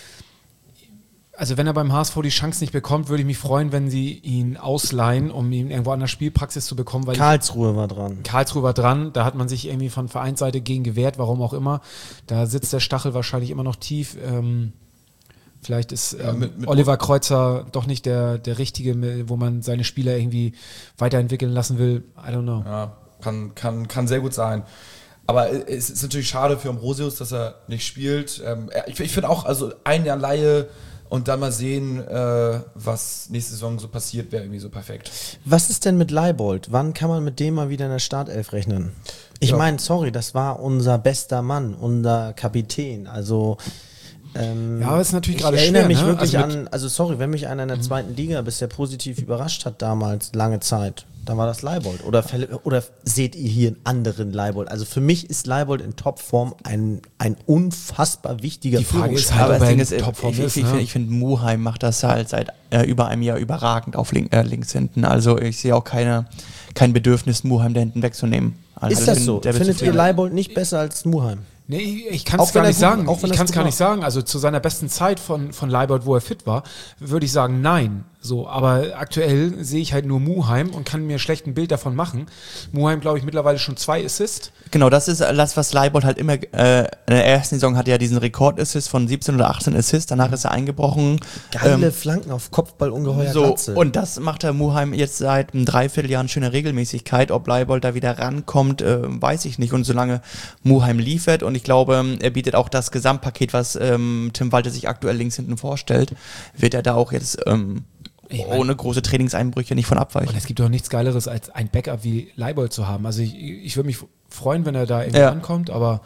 Also wenn er beim H S V die Chance nicht bekommt, würde ich mich freuen, wenn sie ihn ausleihen, um ihn irgendwo an der Spielpraxis zu bekommen, weil ich, Karlsruhe war dran. Karlsruhe war dran, da hat man sich irgendwie von Vereinsseite gegen gewehrt, warum auch immer. Da sitzt der Stachel wahrscheinlich immer noch tief. Ähm, vielleicht ist ähm, Ja, mit- mit- Oliver Kreuzer doch nicht der, der Richtige, wo man seine Spieler irgendwie weiterentwickeln lassen will. I don't know. Ja, kann, kann, kann sehr gut sein. Aber es ist natürlich schade für Ambrosius, dass er nicht spielt. Ähm, er- ich ich finde auch, also ein Jahr Laie und dann mal sehen, äh, was nächste Saison so passiert, wäre irgendwie so perfekt. Was ist denn mit Leibold? Wann kann man mit dem mal wieder in der Startelf rechnen? Ich Ja. meine, sorry, das war unser bester Mann, unser Kapitän. Also ähm, Ja, aber es ist natürlich ich gerade erinnere schwer, mich ne? wirklich Also mit- an, also sorry, wenn mich einer in der zweiten Liga bisher positiv überrascht hat damals, lange Zeit, dann war das Leibold. Oder, fäll- oder seht ihr hier einen anderen Leibold? Also für mich ist Leibold in Topform ein, ein unfassbar wichtiger Die Frage ist Führungsspieler. halt, Aber ob das er Ding in ist, ich, Topform ich, ist, ich, ne? finde, ich finde, Muheim macht das halt seit äh, über einem Jahr überragend auf link, äh, links hinten. Also ich sehe auch keine, kein Bedürfnis, Muheim da hinten wegzunehmen. Also Ist ich das bin- so? der wird Findet ihr zufrieden. Leibold nicht besser als Muheim? Nee, ich- ich kann Auch es wenn gar er nicht gut- sagen. auch wenn Ich er kann es es gar gut nicht sagen. Also zu seiner besten Zeit von, von Leibold, wo er fit war, würde ich sagen, nein. So, aber aktuell sehe ich halt nur Muheim und kann mir schlecht ein Bild davon machen. Muheim, glaube ich, mittlerweile schon zwei Assists. Genau, das ist das, was Leibold halt immer, äh, in der ersten Saison hatte er ja diesen Rekord-Assist von siebzehn oder achtzehn Assists, danach ist er eingebrochen. Geile Ähm, Flanken auf Kopfball, ungeheuer So, Glatze. und das macht der Muheim jetzt seit einem Dreivierteljahr in schöner Regelmäßigkeit. Ob Leibold da wieder rankommt, äh, weiß ich nicht. Und solange Muheim liefert, und ich glaube, er bietet auch das Gesamtpaket, was ähm, Tim Walter sich aktuell links hinten vorstellt, wird er da auch jetzt ähm, Ich mein- ohne große Trainingseinbrüche nicht von abweichen. Und es gibt doch nichts Geileres, als ein Backup wie Leibold zu haben. Also ich, ich würde mich freuen, wenn er da irgendwie Ja. ankommt, aber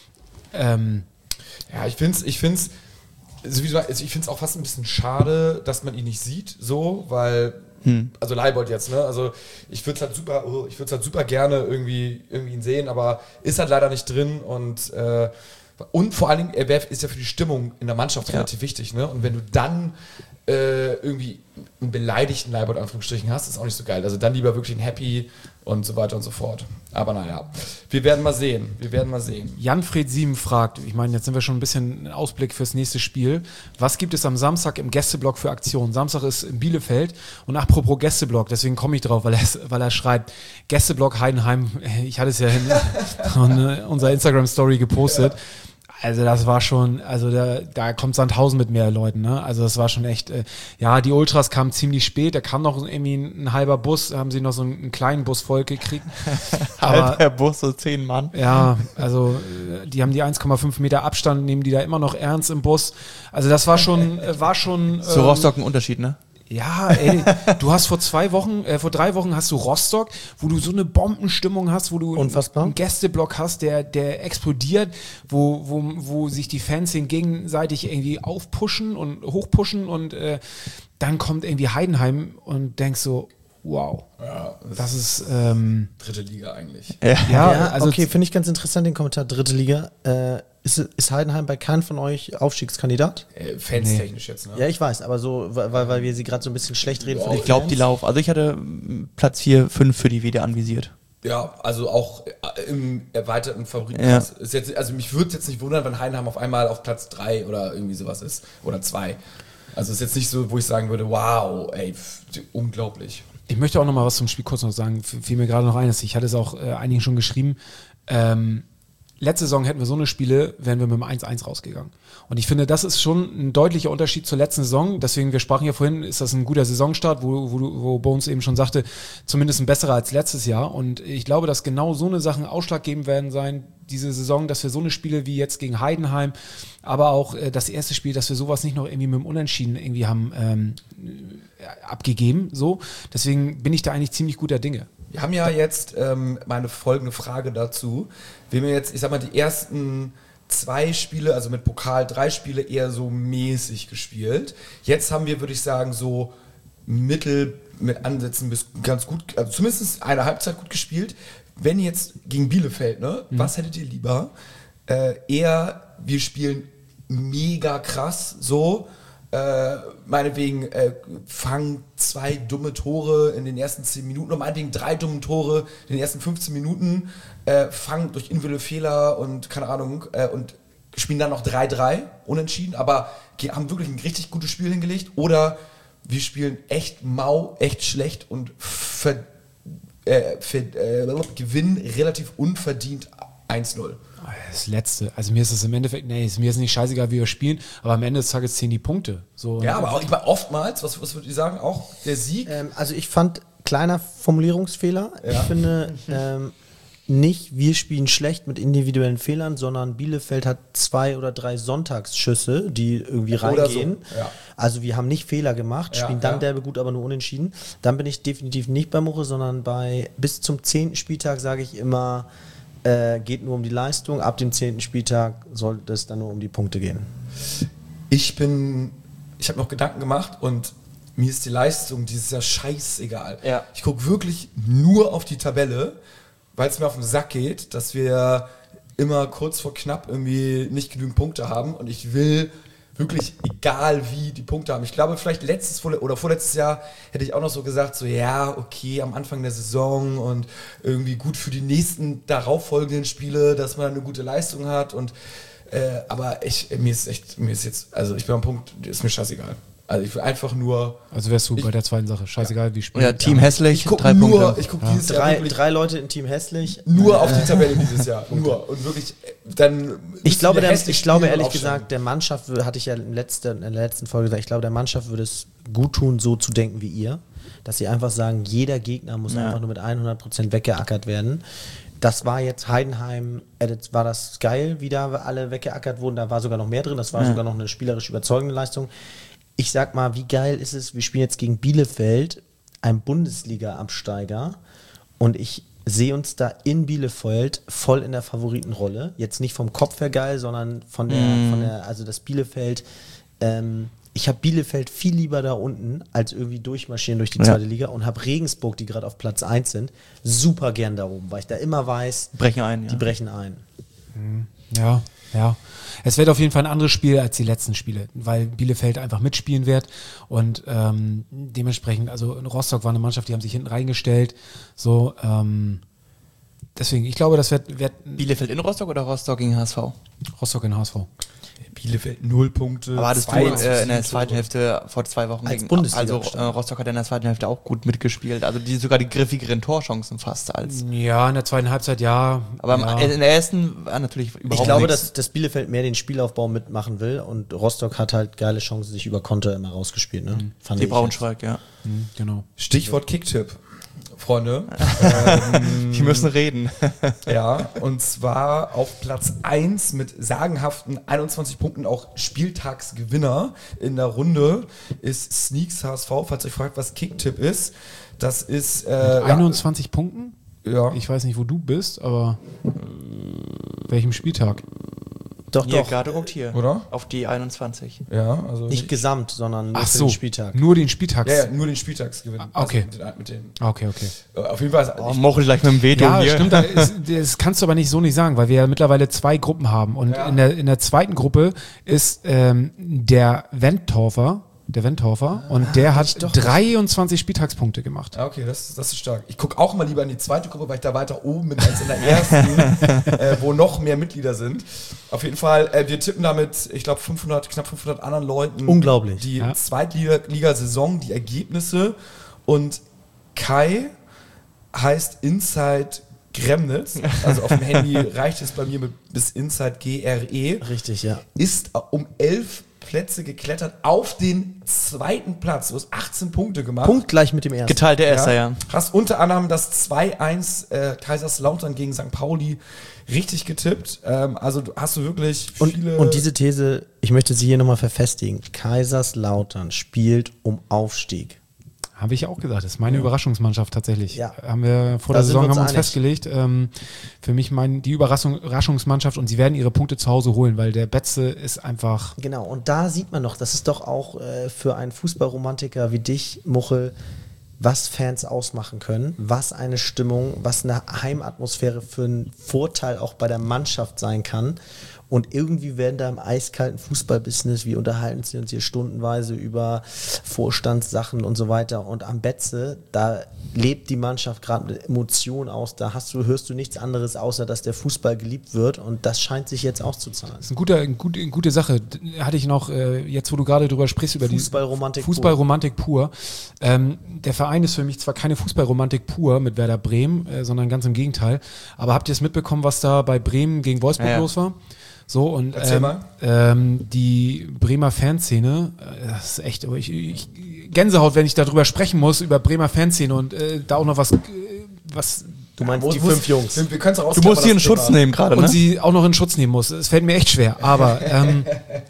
ähm, Ja, ich finde es, ich find's, sowieso, also ich finde es auch fast ein bisschen schade, dass man ihn nicht sieht, so, weil, also Leibold jetzt, ne, also ich würde es halt super, oh, ich würde es halt super gerne irgendwie, irgendwie ihn sehen, aber ist halt leider nicht drin und, äh, und vor allen Dingen, er wär, ist ja für die Stimmung in der Mannschaft Ja. relativ wichtig, ne, und wenn du dann äh, irgendwie einen beleidigten Leibold in Anführungsstrichen hast, ist auch nicht so geil, also dann lieber wirklich ein Happy und so weiter und so fort. Aber naja, wir werden mal sehen, wir werden mal sehen. Janfred Sieben fragt, ich meine, jetzt sind wir schon ein bisschen Ausblick fürs nächste Spiel. Was gibt es am Samstag im Gästeblock für Aktionen? Samstag ist in Bielefeld und apropos Gästeblock, deswegen komme ich drauf, weil er, weil er schreibt, Gästeblock Heidenheim, ich hatte es ja in unserer Instagram-Story gepostet. Also das war schon, also da, da kommt Sandhausen mit mehr Leuten, ne? Also das war schon echt, äh, ja, die Ultras kamen ziemlich spät, da kam noch irgendwie ein, ein halber Bus, haben sie noch so einen, einen kleinen Bus voll gekriegt. Aber Halber Bus, so zehn Mann. ja, also äh, die haben die eins Komma fünf Meter Abstand, nehmen die da immer noch ernst im Bus. Also das war schon, äh, war schon. Zu ähm, Rostock ein Unterschied, ne? Ja, ey, du hast vor zwei Wochen, äh, vor drei Wochen hast du Rostock, wo du so eine Bombenstimmung hast, wo du Unfassbar. einen Gästeblock hast, der, der explodiert, wo, wo, wo sich die Fans hin gegenseitig irgendwie aufpushen und hochpushen und äh, dann kommt irgendwie Heidenheim und denkst so, wow, Ja, das, das ist, ähm, dritte Liga eigentlich. ja, Ja, also okay, finde ich ganz interessant, den Kommentar, dritte Liga. Äh, ist, ist Heidenheim bei keinem von euch Aufstiegskandidat? Äh, Fans-technisch jetzt, ne? Ja, ich weiß, aber so, weil, weil wir sie gerade so ein bisschen schlecht reden. von den Ich glaube, Fans. die laufen. Also ich hatte mm, Platz vier, fünf für die wieder anvisiert. Ja, also auch äh, im erweiterten Favoritenkreis. Ist jetzt, also mich würde es jetzt nicht wundern, wenn Heidenheim auf einmal auf Platz drei oder irgendwie sowas ist. Oder zwei. Also ist jetzt nicht so, wo ich sagen würde, wow, ey, pf, unglaublich. Ich möchte auch noch mal was zum Spiel kurz noch sagen. F- Fiel mir gerade noch ein, ich hatte es auch äh, einigen schon geschrieben. Ähm, letzte Saison hätten wir so eine Spiele, wären wir mit dem eins eins rausgegangen. Und ich finde, das ist schon ein deutlicher Unterschied zur letzten Saison. Deswegen, wir sprachen ja vorhin, ist das ein guter Saisonstart, wo, wo, du- wo Bones eben schon sagte, zumindest ein besserer als letztes Jahr. Und ich glaube, dass genau so eine Sachen ausschlaggebend werden sein, diese Saison, dass wir so eine Spiele wie jetzt gegen Heidenheim, aber auch äh, das erste Spiel, dass wir sowas nicht noch irgendwie mit dem Unentschieden irgendwie haben ähm, äh, abgegeben. So. Deswegen bin ich da eigentlich ziemlich guter Dinge. Wir haben ja jetzt ähm, meine folgende Frage dazu. Wir haben ja jetzt, ich sag mal, die ersten zwei Spiele, also mit Pokal drei Spiele eher so mäßig gespielt. Jetzt haben wir, würde ich sagen, so mittel mit Ansätzen bis ganz gut, also zumindest eine Halbzeit gut gespielt. Wenn jetzt gegen Bielefeld, ne, mhm. was hättet ihr lieber? Äh, eher, wir spielen mega krass, so, äh, meinetwegen äh, fangen zwei dumme Tore in den ersten zehn Minuten, oder meinetwegen drei dumme Tore in den ersten fünfzehn Minuten, äh, fangen durch individuelle Fehler und keine Ahnung, äh, und spielen dann noch drei drei, unentschieden, aber ge- haben wirklich ein richtig gutes Spiel hingelegt, oder wir spielen echt mau, echt schlecht und ver, äh, ver, äh, gewinnen relativ unverdient eins null. Das Letzte. Also mir ist es im Endeffekt, nee, mir ist nicht scheißegal, wie wir spielen, aber am Ende des Tages zählen die Punkte. So, Ja, aber auch, ich meine, oftmals, was, was würdet ihr sagen, auch der Sieg, Ähm, also ich fand, kleiner Formulierungsfehler, ich finde ähm, nicht, wir spielen schlecht mit individuellen Fehlern, sondern Bielefeld hat zwei oder drei Sonntagsschüsse, die irgendwie Oder reingehen. so, ja. Also wir haben nicht Fehler gemacht, Ja, spielen dann ja. derbe gut, aber nur unentschieden. Dann bin ich definitiv nicht bei Muche, sondern bei bis zum zehnten Spieltag sage ich immer, äh, geht nur um die Leistung. Ab dem zehnten Spieltag sollte es dann nur um die Punkte gehen. ich bin, ich habe noch Gedanken gemacht und mir ist die Leistung dieses Jahr scheißegal. Ja. Ich gucke wirklich nur auf die Tabelle, weil es mir auf den Sack geht, dass wir immer kurz vor knapp irgendwie nicht genügend Punkte haben und ich will wirklich, egal wie, die Punkte haben. Ich glaube, vielleicht letztes oder vorletztes Jahr hätte ich auch noch so gesagt, so ja, okay, am Anfang der Saison und irgendwie gut für die nächsten darauffolgenden Spiele, dass man eine gute Leistung hat und äh, aber ich, mir ist echt, mir ist jetzt, also ich bin am Punkt, ist mir scheißegal. Also ich will einfach nur... Also wärst du Ich- bei der zweiten Sache. Scheißegal, wie spielen. Ja, Team hässlich, Ich gucke drei nur, Punkte. ich guck dieses Jahr Drei, wirklich drei Leute in Team hässlich. nur auf die Tabelle dieses Jahr. Nur. Und wirklich, dann... Ich glaube, der, hässlich ich glaube spielen und ehrlich aufsteigen. gesagt, der Mannschaft, wür- hatte ich ja in, letzter, in der letzten Folge gesagt, ich glaube, der Mannschaft würde es gut tun, so zu denken wie ihr. Dass sie einfach sagen, jeder Gegner muss Ja. einfach nur mit hundert Prozent weggeackert werden. Das war jetzt Heidenheim, äh, das war das geil, wie da alle weggeackert wurden. Da war sogar noch mehr drin, das war Ja. sogar noch eine spielerisch überzeugende Leistung. Ich sag mal, wie geil ist es, wir spielen jetzt gegen Bielefeld, ein Bundesliga-Absteiger, und ich sehe uns da in Bielefeld voll in der Favoritenrolle. Jetzt nicht vom Kopf her geil, sondern von der, Mhm. von der, also das Bielefeld, ähm, ich habe Bielefeld viel lieber da unten, als irgendwie durchmarschieren durch die Ja. zweite Liga, und habe Regensburg, die gerade auf Platz eins sind, super gern da oben, weil ich da immer weiß, Brechen ein, die ja. brechen ein. Ja, ja. Es wird auf jeden Fall ein anderes Spiel als die letzten Spiele, weil Bielefeld einfach mitspielen wird und ähm, dementsprechend, also in Rostock war eine Mannschaft, die haben sich hinten reingestellt, so, ähm, deswegen, ich glaube, das wird, wird Bielefeld in Rostock oder Rostock gegen H S V? Rostock in H S V. Bielefeld null Punkte. Aber hattest du zwei äh, in der Tore. zweiten Hälfte vor zwei Wochen Als gegen, Bundesliga also äh, bestanden. Rostock hat in der zweiten Hälfte auch gut mitgespielt. Also die sogar die griffigeren Torchancen fast als. Ja, in der zweiten Halbzeit ja. Aber ja. in der ersten war natürlich überhaupt Ich glaube, nichts. dass, dass Bielefeld mehr den Spielaufbau mitmachen will, und Rostock hat halt geile Chancen, sich über Konter immer rausgespielt. Ne? Fand die ich Braunschweig, ja. Hm, genau. Stichwort Kicktipp, Freunde. Die müssen reden. Ja, und zwar auf Platz eins mit sagenhaften einundzwanzig Punkten, auch Spieltagsgewinner in der Runde, ist Sneaks H S V. Falls ihr euch fragt, was Kicktipp ist, das ist... Äh, einundzwanzig Punkten? Ja, Ich weiß nicht, wo du bist, aber welchem Spieltag? Doch, Hier, doch. gerade guckt hier. Oder? Auf die einundzwanzig. ja, also... Nicht gesamt, sondern nur Ach für so, den Spieltag. nur den Spieltags. ja, ja, nur den Spieltagsgewinn. Ah, okay. Also mit, den- mit den, Okay, okay. äh, auf jeden Fall... Oh, ich, Mochel gleich mit dem Veto Ja, hier. stimmt. Das, ist, das kannst du aber nicht so nicht sagen, weil wir ja mittlerweile zwei Gruppen haben. Und Ja. in, der, in der zweiten Gruppe ist ähm, der Wendtorfer, der Wendtorfer, und der hat dreiundzwanzig Spieltagspunkte gemacht. Ah, okay, das, das ist stark. Ich gucke auch mal lieber in die zweite Gruppe, weil ich da weiter oben bin als in der ersten, äh, wo noch mehr Mitglieder sind. Auf jeden Fall, äh, wir tippen damit, ich glaube, fünfhundert, knapp fünfhundert anderen Leuten Unglaublich. die Ja. Zweitliga-Saison, die Ergebnisse. Und Kai heißt Inside Gremnitz. Also auf dem Handy reicht es bei mir mit bis Inside G R E. Richtig, ja. Ist um elf Plätze geklettert auf den zweiten Platz. Du hast achtzehn Punkte gemacht. Punkt gleich mit dem ersten. Geteilte Erster, ja. Hast unter anderem das zwei eins äh, Kaiserslautern gegen Sankt Pauli richtig getippt. Ähm, also du- hast du wirklich Und, viele... und diese These, ich möchte sie hier nochmal verfestigen. Kaiserslautern spielt um Aufstieg. Habe ich auch gesagt. Das ist meine Überraschungsmannschaft tatsächlich. Ja. Haben wir vor Da der sind Saison wir uns haben wir uns einig. festgelegt. Ähm, für mich mein, die Überraschung, Überraschungsmannschaft, und sie werden ihre Punkte zu Hause holen, weil der Betze ist einfach. Genau, und da sieht man noch, das ist doch auch äh, für einen Fußballromantiker wie dich, Muchel, was Fans ausmachen können, was eine Stimmung, was eine Heimatmosphäre für einen Vorteil auch bei der Mannschaft sein kann. Und irgendwie werden da im eiskalten Fußballbusiness, wir unterhalten sie uns hier stundenweise über Vorstandssachen und so weiter. Und am Betze, da lebt die Mannschaft gerade mit Emotionen aus. Da hast du, hörst du nichts anderes, außer dass der Fußball geliebt wird. Und das scheint sich jetzt auszuzahlen. Das ist ein guter, ein gut, eine gute Sache. D- Hatte ich noch, äh, jetzt wo du gerade drüber sprichst, über Fußballromantik die Fußballromantik pur. Ähm, der Verein ist für mich zwar keine Fußballromantik pur mit Werder Bremen, äh, sondern ganz im Gegenteil. Aber habt ihr es mitbekommen, was da bei Bremen gegen Wolfsburg Ja, ja. los war? So, und Erzähl ähm, mal. ähm, die Bremer Fanszene, äh, das ist echt, ich, ich, Gänsehaut, wenn ich darüber sprechen muss, über Bremer Fanszene und äh, da auch noch was, äh, was Du meinst Wo- die wo- fünf Jungs. Wir, wir können's auch Du musst hier in Schutz nehmen gerade, und ne? sie auch noch in Schutz nehmen muss. Es fällt mir echt schwer. Aber ähm,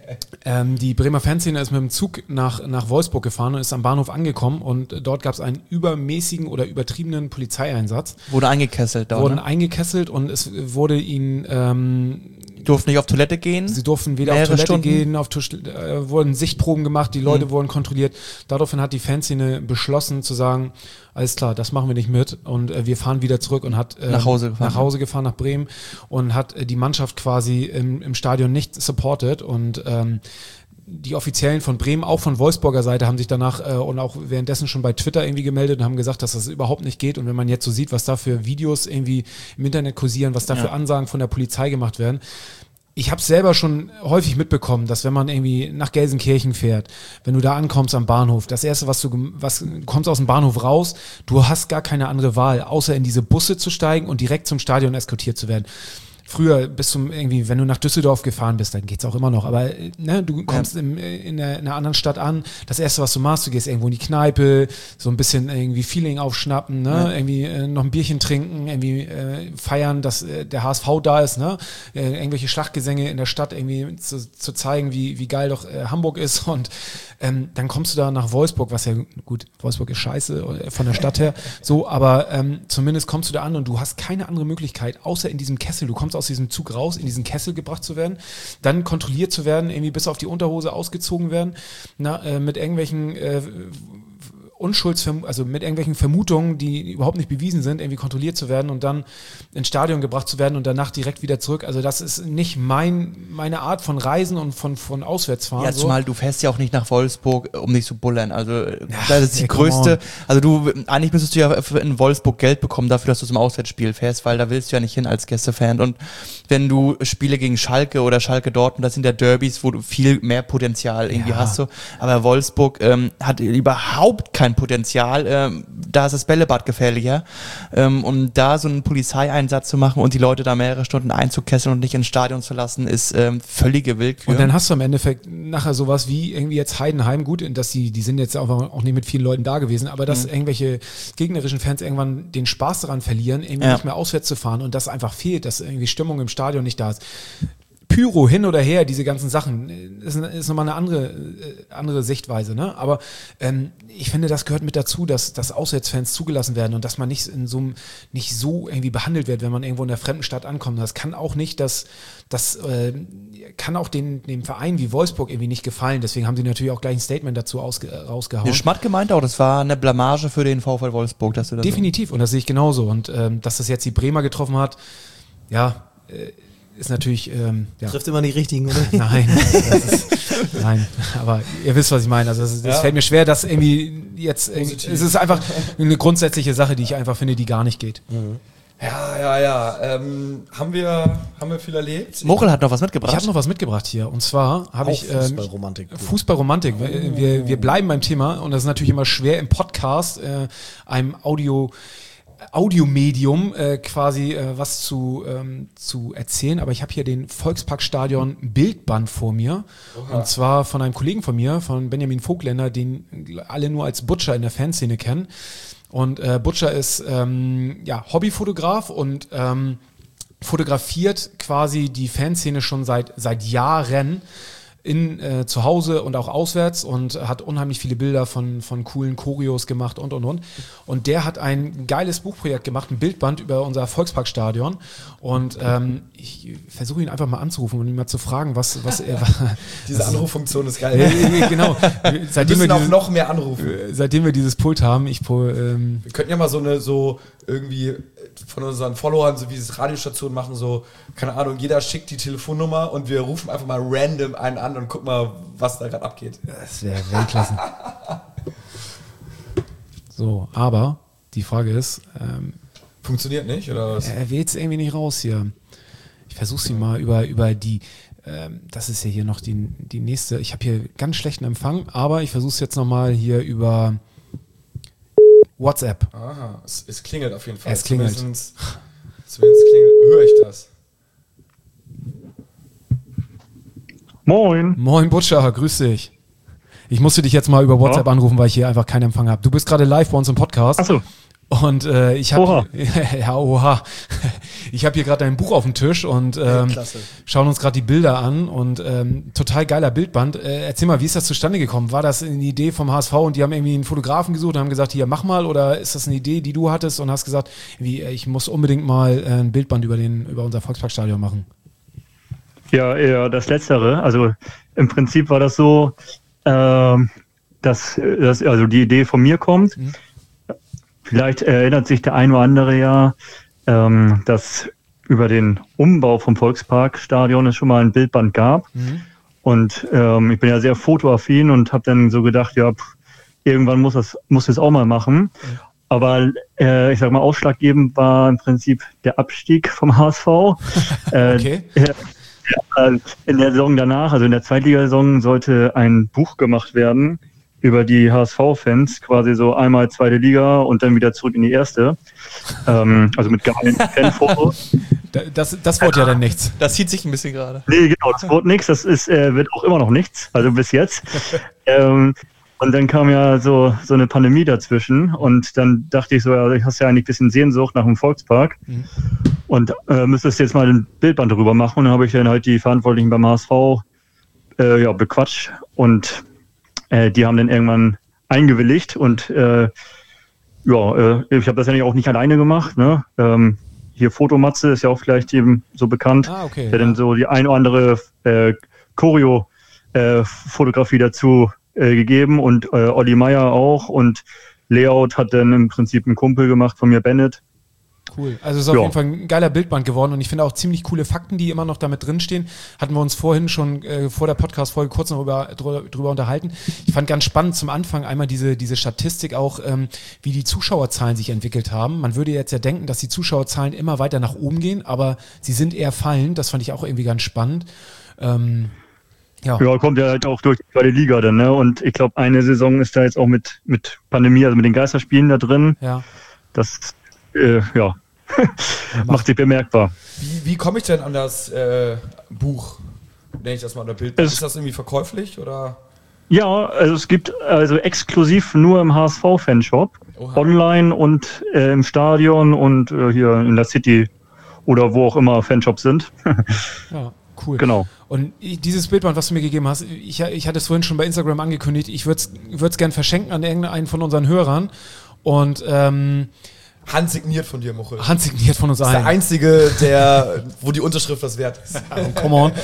ähm, die Bremer Fanszene ist mit dem Zug nach, nach Wolfsburg gefahren und ist am Bahnhof angekommen. Und dort gab es einen übermäßigen oder übertriebenen Polizeieinsatz. Wurde eingekesselt dort. Wurden Ne? eingekesselt und es wurde ihnen, ähm, Durften nicht auf Toilette gehen. sie durften weder auf Mehrere Toilette Stunden. gehen, auf Tisch, äh, wurden Sichtproben gemacht, die Leute Mhm. wurden kontrolliert. Daraufhin hat die Fanszene beschlossen zu sagen, alles klar, das machen wir nicht mit und äh, wir fahren wieder zurück und hat äh, Nach Hause gefahren, nach Hause gefahren nach Bremen und hat äh, die Mannschaft quasi im, im Stadion nicht supported und ähm, die Offiziellen von Bremen, auch von Wolfsburger Seite, haben sich danach äh, und auch währenddessen schon bei Twitter irgendwie gemeldet und haben gesagt, dass das überhaupt nicht geht. Und wenn man jetzt so sieht, was da für Videos irgendwie im Internet kursieren, was da für Ja. Ansagen von der Polizei gemacht werden, ich habe selber schon häufig mitbekommen, dass wenn man irgendwie nach Gelsenkirchen fährt, wenn du da ankommst am Bahnhof, das erste, was du, was du kommst aus dem Bahnhof raus, du hast gar keine andere Wahl, außer in diese Busse zu steigen und direkt zum Stadion eskortiert zu werden. Früher bis zum irgendwie, wenn du nach Düsseldorf gefahren bist, dann geht's auch immer noch. Aber ne, du kommst ja. im, in, der, in einer anderen Stadt an. Das erste, was du machst, du gehst irgendwo in die Kneipe, so ein bisschen irgendwie Feeling aufschnappen, ne, ja. irgendwie äh, noch ein Bierchen trinken, irgendwie äh, feiern, dass äh, der H S V da ist, ne, äh, irgendwelche Schlachtgesänge in der Stadt irgendwie zu, zu zeigen, wie wie geil doch äh, Hamburg ist. Und ähm, dann kommst du da nach Wolfsburg, was ja gut, Wolfsburg ist scheiße äh, von der Stadt her, so, aber ähm, zumindest kommst du da an und du hast keine andere Möglichkeit, außer in diesem Kessel. Du kommst aus diesem Zug raus, in diesen Kessel gebracht zu werden, dann kontrolliert zu werden, irgendwie bis auf die Unterhose ausgezogen werden, na, äh, mit irgendwelchen äh, Unschuldsverm- also mit irgendwelchen Vermutungen, die überhaupt nicht bewiesen sind, irgendwie kontrolliert zu werden und dann ins Stadion gebracht zu werden und danach direkt wieder zurück. Also das ist nicht mein, meine Art von Reisen und von, von Auswärtsfahren. Ja, so. zumal du fährst ja auch nicht nach Wolfsburg, um dich zu bullern. Also Ja, das ist die ey, come größte, on. also du, eigentlich müsstest du ja in Wolfsburg Geld bekommen dafür, dass du zum Auswärtsspiel fährst, weil da willst du ja nicht hin als Gästefan. Und wenn du Spiele gegen Schalke oder Schalke Dortmund, das sind ja Derbys, wo du viel mehr Potenzial irgendwie Ja. hast. So. Aber Wolfsburg ähm, hat überhaupt kein Potenzial. Ähm, da ist das Bällebad gefährlicher. Ähm, um da so einen Polizeieinsatz zu machen und die Leute da mehrere Stunden einzukesseln und nicht ins Stadion zu lassen, ist ähm, völlige Willkür. Und dann hast du im Endeffekt nachher sowas wie irgendwie jetzt Heidenheim, gut, dass die, die sind jetzt auch, auch nicht mit vielen Leuten da gewesen, aber dass Mhm. irgendwelche gegnerischen Fans irgendwann den Spaß daran verlieren, irgendwie Ja. nicht mehr auswärts zu fahren und das einfach fehlt, dass irgendwie Stimmung im Stadion nicht da ist. Pyro hin oder her, diese ganzen Sachen, ist, ist nochmal eine andere, äh, andere Sichtweise, ne? Aber ähm, ich finde, das gehört mit dazu, dass, dass Auswärtsfans zugelassen werden und dass man nicht in so einem, nicht so irgendwie behandelt wird, wenn man irgendwo in der fremden Stadt ankommt. Das kann auch nicht, das, das äh, kann auch den, dem Verein wie Wolfsburg irgendwie nicht gefallen. Deswegen haben sie natürlich auch gleich ein Statement dazu ausge, rausgehauen. Der Schmatt gemeint auch, das war eine Blamage für den VfL Wolfsburg, dass du das Definitiv, und das sehe ich genauso. Und ähm, dass das jetzt die Bremer getroffen hat, ja, äh, ist natürlich, ähm, ja. Trifft immer die richtigen, oder? Nein, das ist, nein, aber ihr wisst, was ich meine. Also es ja. fällt mir schwer, dass irgendwie jetzt, irgendwie, es ist einfach eine grundsätzliche Sache, die ich einfach finde, die gar nicht geht. Mhm. Ja, ja, ja. Ähm, haben wir, haben wir viel erlebt? Mochel hat noch was mitgebracht. Ich habe noch was mitgebracht hier. Und zwar habe ich ähm, Fußballromantik. Fußballromantik. Wir, wir, wir bleiben beim Thema und das ist natürlich immer schwer im Podcast, äh, einem Audio Audiomedium äh, quasi äh, was zu, ähm, zu erzählen, aber ich habe hier den Volksparkstadion Bildband vor mir. Oha. Und zwar von einem Kollegen von mir, von Benjamin Vogtländer, den alle nur als Butcher in der Fanszene kennen. Und äh, Butcher ist ähm, ja, Hobbyfotograf und ähm, fotografiert quasi die Fanszene schon seit, seit Jahren in äh, zu Hause und auch auswärts und hat unheimlich viele Bilder von von coolen Choreos gemacht und und und und der hat ein geiles Buchprojekt gemacht, ein Bildband über unser Volksparkstadion und ähm, ich versuche ihn einfach mal anzurufen und ihn mal zu fragen, was was er diese Anruffunktion ist geil. äh, genau. Seitdem wir, wir auch dieses, noch mehr anrufen. Seitdem wir dieses Pult haben, ich ähm, wir könnten ja mal so eine so irgendwie von unseren Followern so wie es Radiostationen machen, so keine Ahnung, jeder schickt die Telefonnummer und wir rufen einfach mal random einen an und guck mal, was da gerade abgeht. Das wäre Weltklasse. So, aber die Frage ist, ähm, funktioniert nicht, oder was? Er wählt es irgendwie nicht raus hier. Ich versuche sie mal über, über die, ähm, das ist ja hier noch die, die nächste, ich habe hier ganz schlechten Empfang, aber ich versuche es jetzt nochmal hier über WhatsApp. Aha, es, es klingelt auf jeden Fall. Es klingelt. Zumindest, zumindest klingelt, höre ich das. Moin. Moin Butcher, grüß dich. Ich musste dich jetzt mal über WhatsApp Ja. anrufen, weil ich hier einfach keinen Empfang habe. Du bist gerade live bei uns im Podcast. Achso. Und äh, ich habe Oha. ja, oha. Ich habe hier gerade dein Buch auf dem Tisch und ähm, Klasse. schauen uns gerade die Bilder an und ähm, total geiler Bildband. Äh, erzähl mal, wie ist das zustande gekommen? War das eine Idee vom H S V und die haben irgendwie einen Fotografen gesucht und haben gesagt, hier mach mal, oder ist das eine Idee, die du hattest und hast gesagt, wie, äh, ich muss unbedingt mal äh, ein Bildband über den über unser Volksparkstadion machen? Ja, eher das Letztere. Also im Prinzip war das so, ähm, dass, dass also die Idee von mir kommt. Mhm. Vielleicht erinnert sich der ein oder andere ja, ähm, dass über den Umbau vom Volksparkstadion es schon mal ein Bildband gab. Mhm. Und ähm, ich bin ja sehr fotoaffin und habe dann so gedacht, ja, pff, irgendwann muss das muss das auch mal machen. Mhm. Aber äh, ich sag mal, ausschlaggebend war im Prinzip der Abstieg vom H S V. Okay. Äh, Ja, in der Saison danach, also in der Zweitligasaison, sollte ein Buch gemacht werden über die H S V-Fans, quasi so einmal zweite Liga und dann wieder zurück in die erste. Ähm, also mit geheimen Fanfotos. Das, das wurde ja dann nichts. Das zieht sich ein bisschen gerade. Nee, genau, das wurde nichts. Das ist, äh, wird auch immer noch nichts, also bis jetzt. ähm, und dann kam ja so, so eine Pandemie dazwischen und dann dachte ich so, ja, ich hast ja eigentlich ein bisschen Sehnsucht nach dem Volkspark mhm. und äh, müsstest jetzt mal ein Bildband darüber machen. Und dann habe ich dann halt die Verantwortlichen beim H S V äh, ja, bequatscht und äh, die haben dann irgendwann eingewilligt und äh, ja, äh, ich habe das ja auch nicht alleine gemacht, ne? Ähm, hier Fotomatze ist ja auch vielleicht eben so bekannt, ah, okay, der ja. dann so die ein oder andere äh, Choreo-Fotografie äh, dazu äh, gegeben und äh, Olli Meier auch und Layout hat dann im Prinzip ein Kumpel gemacht von mir, Bennett. Cool. Also es ist auf Ja. jeden Fall ein geiler Bildband geworden und ich finde auch ziemlich coole Fakten, die immer noch damit drinstehen. Hatten wir uns vorhin schon äh, vor der Podcast-Folge kurz noch über, drüber, drüber unterhalten. Ich fand ganz spannend zum Anfang einmal diese, diese Statistik auch, ähm, wie die Zuschauerzahlen sich entwickelt haben. Man würde jetzt ja denken, dass die Zuschauerzahlen immer weiter nach oben gehen, aber sie sind eher fallend. Das fand ich auch irgendwie ganz spannend. Ähm, ja. Ja, kommt ja halt auch durch die zweite Liga dann, ne? Und ich glaube, eine Saison ist da jetzt auch mit, mit Pandemie, also mit den Geisterspielen da drin. Ja. Das, äh, ja, macht sich bemerkbar. Wie, wie komme ich denn an das äh, Buch? Nenne ich das mal an der Bild. Es- Ist das irgendwie verkäuflich oder? Ja, also es gibt also exklusiv nur im H S V-Fanshop, Oha. online und äh, im Stadion und äh, hier in der City oder wo auch immer Fanshops sind. Ja, cool. Genau. Und ich, dieses Bildband, was du mir gegeben hast, ich, ich hatte es vorhin schon bei Instagram angekündigt, ich würde es gern verschenken an irgendeinen von unseren Hörern und ähm, Handsigniert von dir, Muchel. handsigniert von uns Das ist der allen. einzige, der, wo die Unterschrift was wert ist. Oh, come on.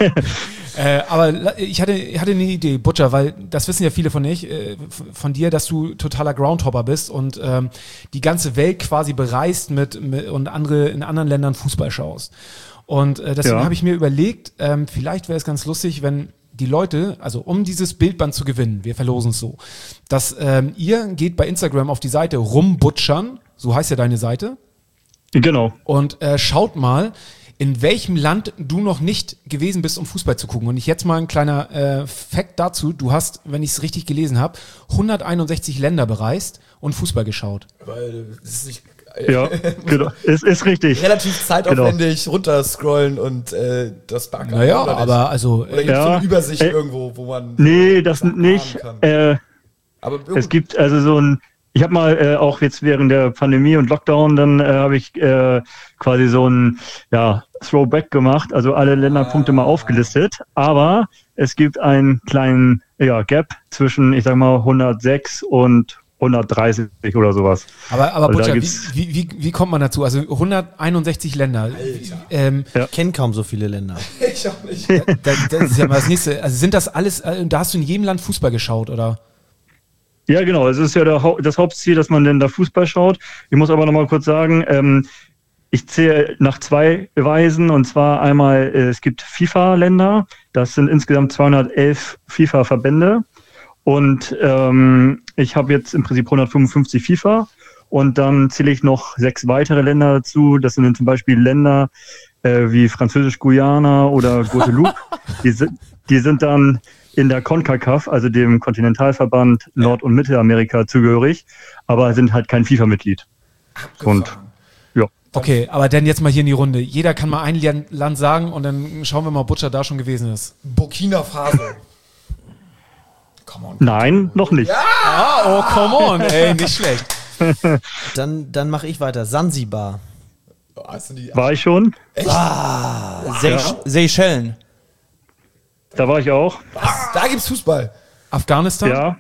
äh, aber la- ich hatte, ich hatte eine Idee, Butcher, weil das wissen ja viele von, nicht, äh, f- von dir, dass du totaler Groundhopper bist und ähm, die ganze Welt quasi bereist mit, mit und andere in anderen Ländern Fußball schaust. Und äh, deswegen Ja. habe ich mir überlegt, ähm, vielleicht wäre es ganz lustig, wenn die Leute, also um dieses Bildband zu gewinnen, wir verlosen es so, dass ähm, ihr geht bei Instagram auf die Seite rumbutschern, so heißt ja deine Seite, Genau. und äh, schaut mal, in welchem Land du noch nicht gewesen bist, um Fußball zu gucken. Und ich jetzt mal ein kleiner äh, Fact dazu. Du hast, wenn ich es richtig gelesen habe, hunderteinundsechzig Länder bereist und Fußball geschaut. Weil es ist nicht Ja, genau. Ist, ist richtig. relativ zeitaufwendig runterscrollen und äh, das Backen. Naja, oder nicht? aber also... Oder gibt es Äh, so Ja. eine Übersicht Äh, irgendwo, wo man. Nee, das Sachen nicht. ahnen kann? Äh, Aber Es gibt also so ein, ich habe mal äh, auch jetzt während der Pandemie und Lockdown, dann äh, habe ich äh, quasi so ein ja, Throwback gemacht, also alle Länderpunkte mal aufgelistet, aber es gibt einen kleinen ja, Gap zwischen, ich sag mal, hundertsechs und hundertdreißig oder sowas. aber aber Also da Butcher, wie, gibt's- wie, wie, wie kommt man dazu? Also hunderteinundsechzig Länder. Ähm, Ich kenne kaum so viele Länder. ich auch nicht. da, das ist ja mal das nächste. Also sind das alles, äh, da hast du in jedem Land Fußball geschaut, oder? Ja, genau. Es ist ja der, Hau- das Hauptziel, dass man denn da Fußball schaut. Ich muss aber noch mal kurz sagen, ähm, ich zähle nach zwei Weisen. Und zwar einmal, äh, es gibt FIFA-Länder. Das sind insgesamt zweihundertelf FIFA-Verbände. Und ähm, ich habe jetzt im Prinzip hundertfünfundfünfzig FIFA. Und dann zähle ich noch sechs weitere Länder dazu. Das sind dann zum Beispiel Länder äh, wie Französisch-Guyana oder Guadeloupe. die, sind, die sind dann in der CONCACAF, also dem Kontinentalverband Nord- und Mittelamerika, zugehörig, aber sind halt kein FIFA-Mitglied. Und ja, Okay, aber dann jetzt mal hier in die Runde. Jeder kann mal ein Lan- Land sagen und dann schauen wir mal, ob Butcher da schon gewesen ist. Burkina Faso. Come on. nein, noch nicht. Ah, oh, come on, ey, nicht schlecht. Dann, dann mache ich weiter. Sansibar. Oh, hast du die, War ich schon, Seych Seychellen. da war ich auch. was? Da gibt's Fußball. Afghanistan? Ja.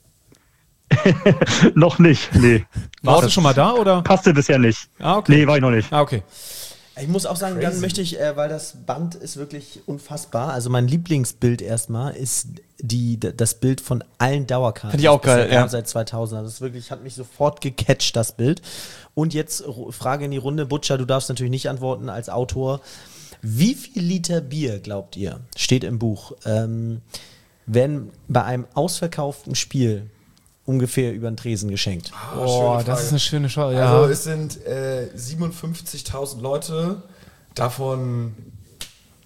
Noch nicht, nee. Warst du schon mal da, oder? Passte bisher nicht. Ah, okay. Nee, war ich noch nicht. Ah, okay. Ich muss auch sagen, dann möchte ich, äh, weil das Band ist wirklich unfassbar. Also mein Lieblingsbild erstmal ist die, d- das Bild von allen Dauerkarten. Find ich auch die es geil, bisher ja. gab Seit zweitausend. Also das ist wirklich, hat mich sofort gecatcht, das Bild. Und jetzt Ru- Frage in die Runde. Butcher, du darfst natürlich nicht antworten als Autor. Wie viel Liter Bier, glaubt ihr, steht im Buch, ähm, werden bei einem ausverkauften Spiel ungefähr über den Tresen geschenkt? Oh, schöne das Frage. ist eine schöne Schau. Ja. Also es sind äh, siebenundfünfzigtausend Leute, davon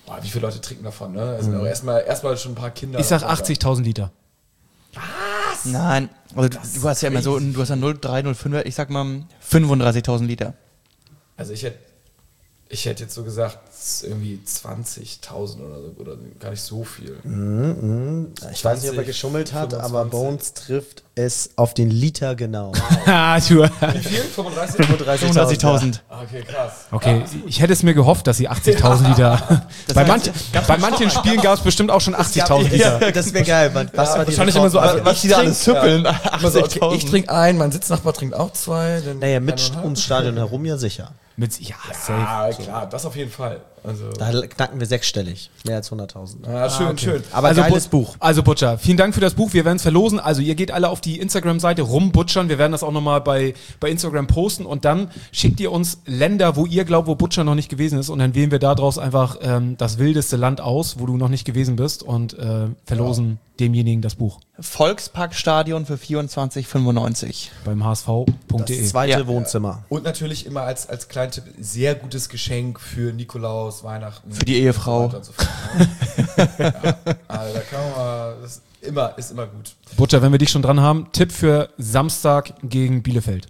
boah, wie viele Leute trinken davon, ne? Also mhm. erstmal erstmal schon ein paar Kinder. Ich sag achtzigtausend Liter. Nein, also du, du hast ja immer so, du hast ja null Komma drei, null Komma fünf, ich sag mal fünfunddreißigtausend Liter. Also ich hätte ich hätte jetzt so gesagt, irgendwie zwanzigtausend oder so, oder gar nicht so viel. Mhm, ich weiß nicht, ob er geschummelt hat, fünfundzwanzig. Aber Bones trifft es auf den Liter genau. Ah, du. Wie viel? fünfunddreißig? fünfunddreißigtausend. Ja. Okay, krass. Okay, ja. Ich hätte es mir gehofft, dass sie achtzigtausend Liter. bei manch, bei manchen Spielen gab es bestimmt auch schon achtzigtausend Liter. Ja, das wäre geil. Man, was ja, war die wahrscheinlich immer so, was, was die da alles züppeln. Ja. So, okay, ich trinke einen, mein Sitznachbar trinkt auch zwei. Dann naja, mit ums Stadion herum ja sicher. Mit, ja, ja safe. klar, das auf jeden Fall. Also da knacken wir sechsstellig, mehr als hunderttausend. Ja, schön, ah, okay. schön. Aber also geiles Bu- Buch. Also Butcher, vielen Dank für das Buch. Wir werden es verlosen. Also ihr geht alle auf die Instagram-Seite rumbutchern. Wir werden das auch nochmal bei, bei Instagram posten und dann schickt ihr uns Länder, wo ihr glaubt, wo Butcher noch nicht gewesen ist und dann wählen wir daraus einfach ähm, das wildeste Land aus, wo du noch nicht gewesen bist und äh, verlosen ja. demjenigen das Buch. Volksparkstadion für vierundzwanzig fünfundneunzig beim H S V Punkt de. Das zweite ja. Wohnzimmer. Und natürlich immer als, als Kleintipp, sehr gutes Geschenk für Nikolaus, Weihnachten. Für die Ehefrau. So und so fort, ne? ja, also da kann man mal, das ist immer, ist immer gut. Butcher, wenn wir dich schon dran haben, Tipp für Samstag gegen Bielefeld.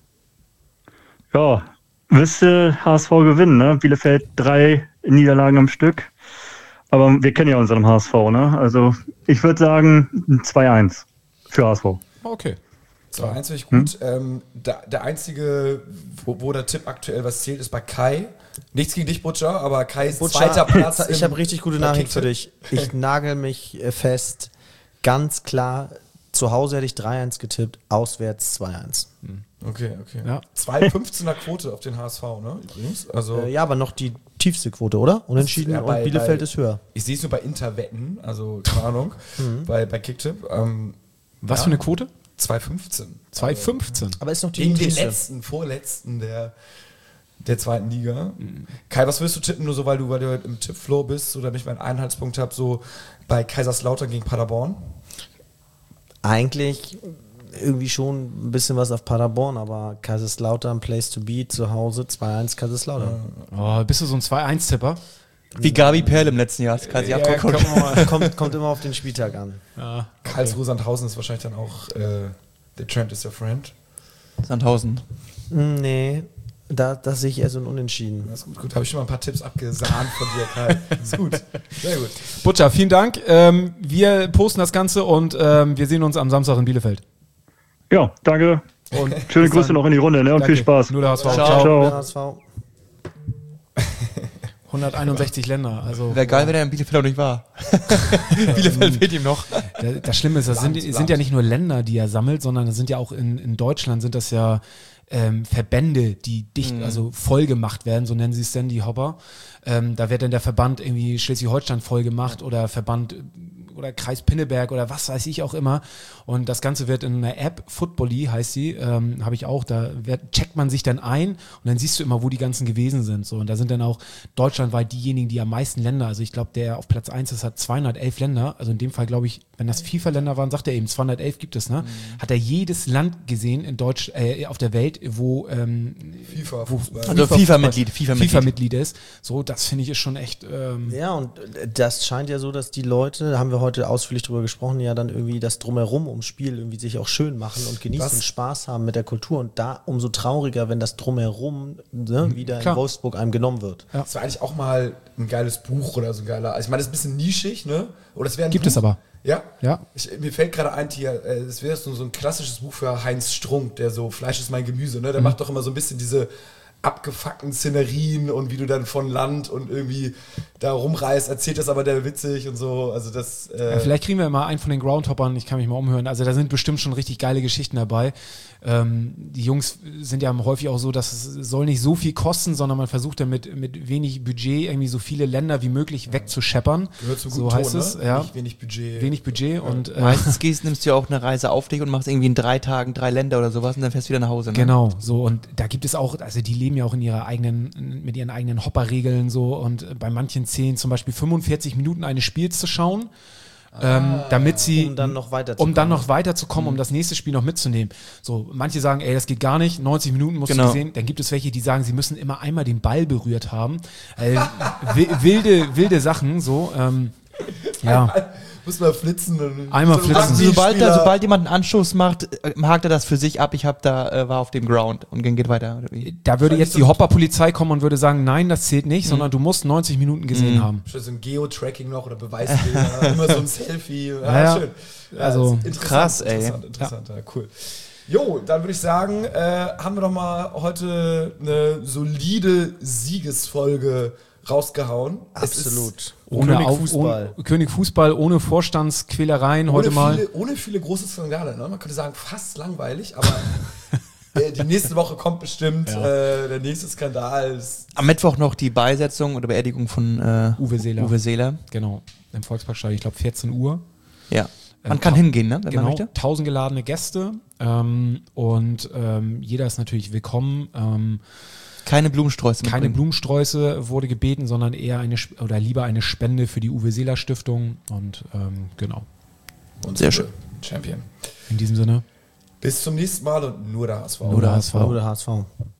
Ja, müsste H S V gewinnen, ne? Bielefeld drei Niederlagen am Stück. Aber wir kennen ja unseren H S V, ne? Also ich würde sagen zwei eins für H S V. Okay. zwei eins finde ich gut. Hm? Ähm, der, der einzige, wo, wo der Tipp aktuell was zählt, ist bei Kai. Nichts gegen dich, Butcher, aber Kai ist Butcher, zweiter Platz. Ich habe richtig gute Nachrichten für dich. Ich nagel mich fest. Ganz klar, zu Hause hätte ich drei eins getippt, auswärts zwei eins. Okay, okay. Ja. zwei fünfzehner Quote auf den H S V, ne? Übrigens. Also äh, ja, aber noch die tiefste Quote, oder? Unentschieden ja, bei, und Bielefeld bei, ist höher. Ich sehe es nur bei Interwetten, also keine Ahnung, bei, bei Kicktipp. Ähm, Was ja, für eine Quote? zwei fünfzehn. zwei fünfzehn. Aber ist noch die Gegen den niedrigste. letzten, vorletzten der, der zweiten Liga. Mhm. Kai, was willst du tippen, nur so, weil du, weil du im Tippflow bist oder nicht meinen Einheitspunkt habe, so bei Kaiserslautern gegen Paderborn? Eigentlich irgendwie schon ein bisschen was auf Paderborn, aber Kaiserslautern, Place to be, zu Hause, zwei eins Kaiserslautern. Oh, bist du so ein zwei eins Tipper? Wie Gabi Perl im letzten Jahr. Das kann sie Ja, abgucken. komm, kommt, kommt immer auf den Spieltag an. Ja, okay. Karlsruhe Sandhausen ist wahrscheinlich dann auch äh, The Trend is your friend. Sandhausen. Nee, da, das sehe ich eher so ein Unentschieden. Das ist gut, gut. Habe ich schon mal ein paar Tipps abgesahnt von dir, Kai. Ist gut. Sehr gut. Butcher, vielen Dank. Ähm, wir posten das Ganze und ähm, wir sehen uns am Samstag in Bielefeld. Ja, danke. Und schöne Grüße noch in die Runde, ne? Und Danke. viel Spaß. Nur der H S V. Ciao. Ciao. Ciao. Der H S V. hunderteinundsechzig Länder. Also, Wäre geil, wenn er in Bielefeld auch nicht war. Bielefeld fehlt ihm noch. Das, das Schlimme ist, das sind, Land, sind ja nicht nur Länder, die er sammelt, sondern das sind ja auch in, in Deutschland sind das ja ähm, Verbände, die dicht, Mhm. also voll gemacht werden, so nennen sie es denn, die Hopper. Ähm, da wird dann der Verband irgendwie Schleswig-Holstein voll gemacht oder Verband oder Kreis Pinneberg oder was weiß ich auch immer. Und das Ganze wird in einer App, Footbally heißt sie, ähm, habe ich auch, da wird, checkt man sich dann ein und dann siehst du immer, wo die ganzen gewesen sind. So. Und da sind dann auch deutschlandweit diejenigen, die am meisten Länder, also ich glaube, der auf Platz eins ist, hat zweihundertelf Länder. Also in dem Fall, glaube ich, wenn das FIFA-Länder waren, sagt er eben, zweihundertelf gibt es, ne? Mhm. Hat er jedes Land gesehen in Deutsch, äh, auf der Welt, wo, ähm, FIFA, wo Fußball. Also FIFA-Mitglied. FIFA-Mitglied. FIFA-Mitglied ist. So, das finde ich ist schon echt. Ähm, Ja, und das scheint ja so, dass die Leute, da haben wir heute ausführlich drüber gesprochen, ja dann irgendwie das Drumherum ums Spiel irgendwie sich auch schön machen und genießen Was? und Spaß haben mit der Kultur. Und da umso trauriger, wenn das Drumherum ne, wieder klar. in Wolfsburg einem genommen wird. Ja. Das wäre eigentlich auch mal ein geiles Buch oder so ein geiler. Also ich meine, das ist ein bisschen nischig, ne? Oder das wäre ein Gibt Buch, es aber. Ja? Ja. Ich, mir fällt gerade ein, hier, äh, das wäre so, so ein klassisches Buch für Heinz Strunk, der so Fleisch ist mein Gemüse, ne? Der Mhm. macht doch immer so ein bisschen diese abgefuckten Szenerien und wie du dann von Land und irgendwie da rumreist, erzählt das aber der witzig und so. Also das. Äh, Ja, vielleicht kriegen wir mal einen von den Groundhoppern, ich kann mich mal umhören. Also da sind bestimmt schon richtig geile Geschichten dabei. Ähm, die Jungs sind ja häufig auch so, dass es soll nicht so viel kosten, sondern man versucht dann mit, mit wenig Budget irgendwie so viele Länder wie möglich wegzuscheppern. gehört zum So guten heißt Ton, es, ne? ja. Nicht wenig Budget. Wenig Budget und äh, Meistens gehst, nimmst du ja auch eine Reise auf dich und machst irgendwie in drei Tagen drei Länder oder sowas und dann fährst du wieder nach Hause. Ne? genau, so und da gibt es auch, also die leben ja auch in ihrer eigenen, mit ihren eigenen Hopperregeln so und bei manchen zählen zum Beispiel fünfundvierzig Minuten eines Spiels zu schauen ähm, damit sie, Um dann noch weiterzukommen. um dann noch weiterzukommen, um das nächste Spiel noch mitzunehmen. So, manche sagen, ey, das geht gar nicht, neunzig Minuten musst Genau. du sehen. Dann gibt es welche, die sagen, sie müssen immer einmal den Ball berührt haben. Äh, wi- wilde, wilde Sachen, so, ähm, ja. Muss mal flitzen. Und Einmal so ein flitzen. Rugby-Spieler. Sobald, da, sobald jemand einen Anstoß macht, äh, hakt er das für sich ab. Ich hab da, äh, war auf dem Ground und geht weiter. Oder wie? Da würde jetzt die Hopper-Polizei kommen und würde sagen, nein, das zählt nicht, sondern du musst neunzig Minuten gesehen haben. Schon so ein Geo-Tracking noch oder Beweisbilder, immer so ein Selfie. Ja, Ja, ja. schön. Ja, Also, ist interessant, krass, ey. Interessant, interessant, ja. cool. Jo, dann würde ich sagen, äh, haben wir doch mal heute eine solide Siegesfolge rausgehauen. Es Absolut. ist Ohne König Auf- Fußball. Ohne, König Fußball, ohne Vorstandsquälereien ohne heute mal. Viele, ohne viele große Skandale. Ne? Man könnte sagen, fast langweilig, aber äh, die nächste Woche kommt bestimmt äh, der nächste Skandal. Ist Am Mittwoch noch die Beisetzung oder Beerdigung von äh, Uwe Seeler. Uwe Seeler. Genau, im Volksparkstadion, ich glaube vierzehn Uhr. Ja. Man Äh, kann ta- hingehen, ne? Wenn man Genau, möchte. tausend geladene Gäste ähm, und ähm, jeder ist natürlich willkommen. Ähm, Keine Blumensträuße keine mitbringen. Blumensträuße wurde gebeten, sondern eher eine Sp- oder lieber eine Spende für die Uwe Seeler Stiftung und ähm, genau, unsere Sehr schön. Champion. in diesem Sinne. Bis zum nächsten Mal und nur der H S V. Nur der H S V. Oder H S V.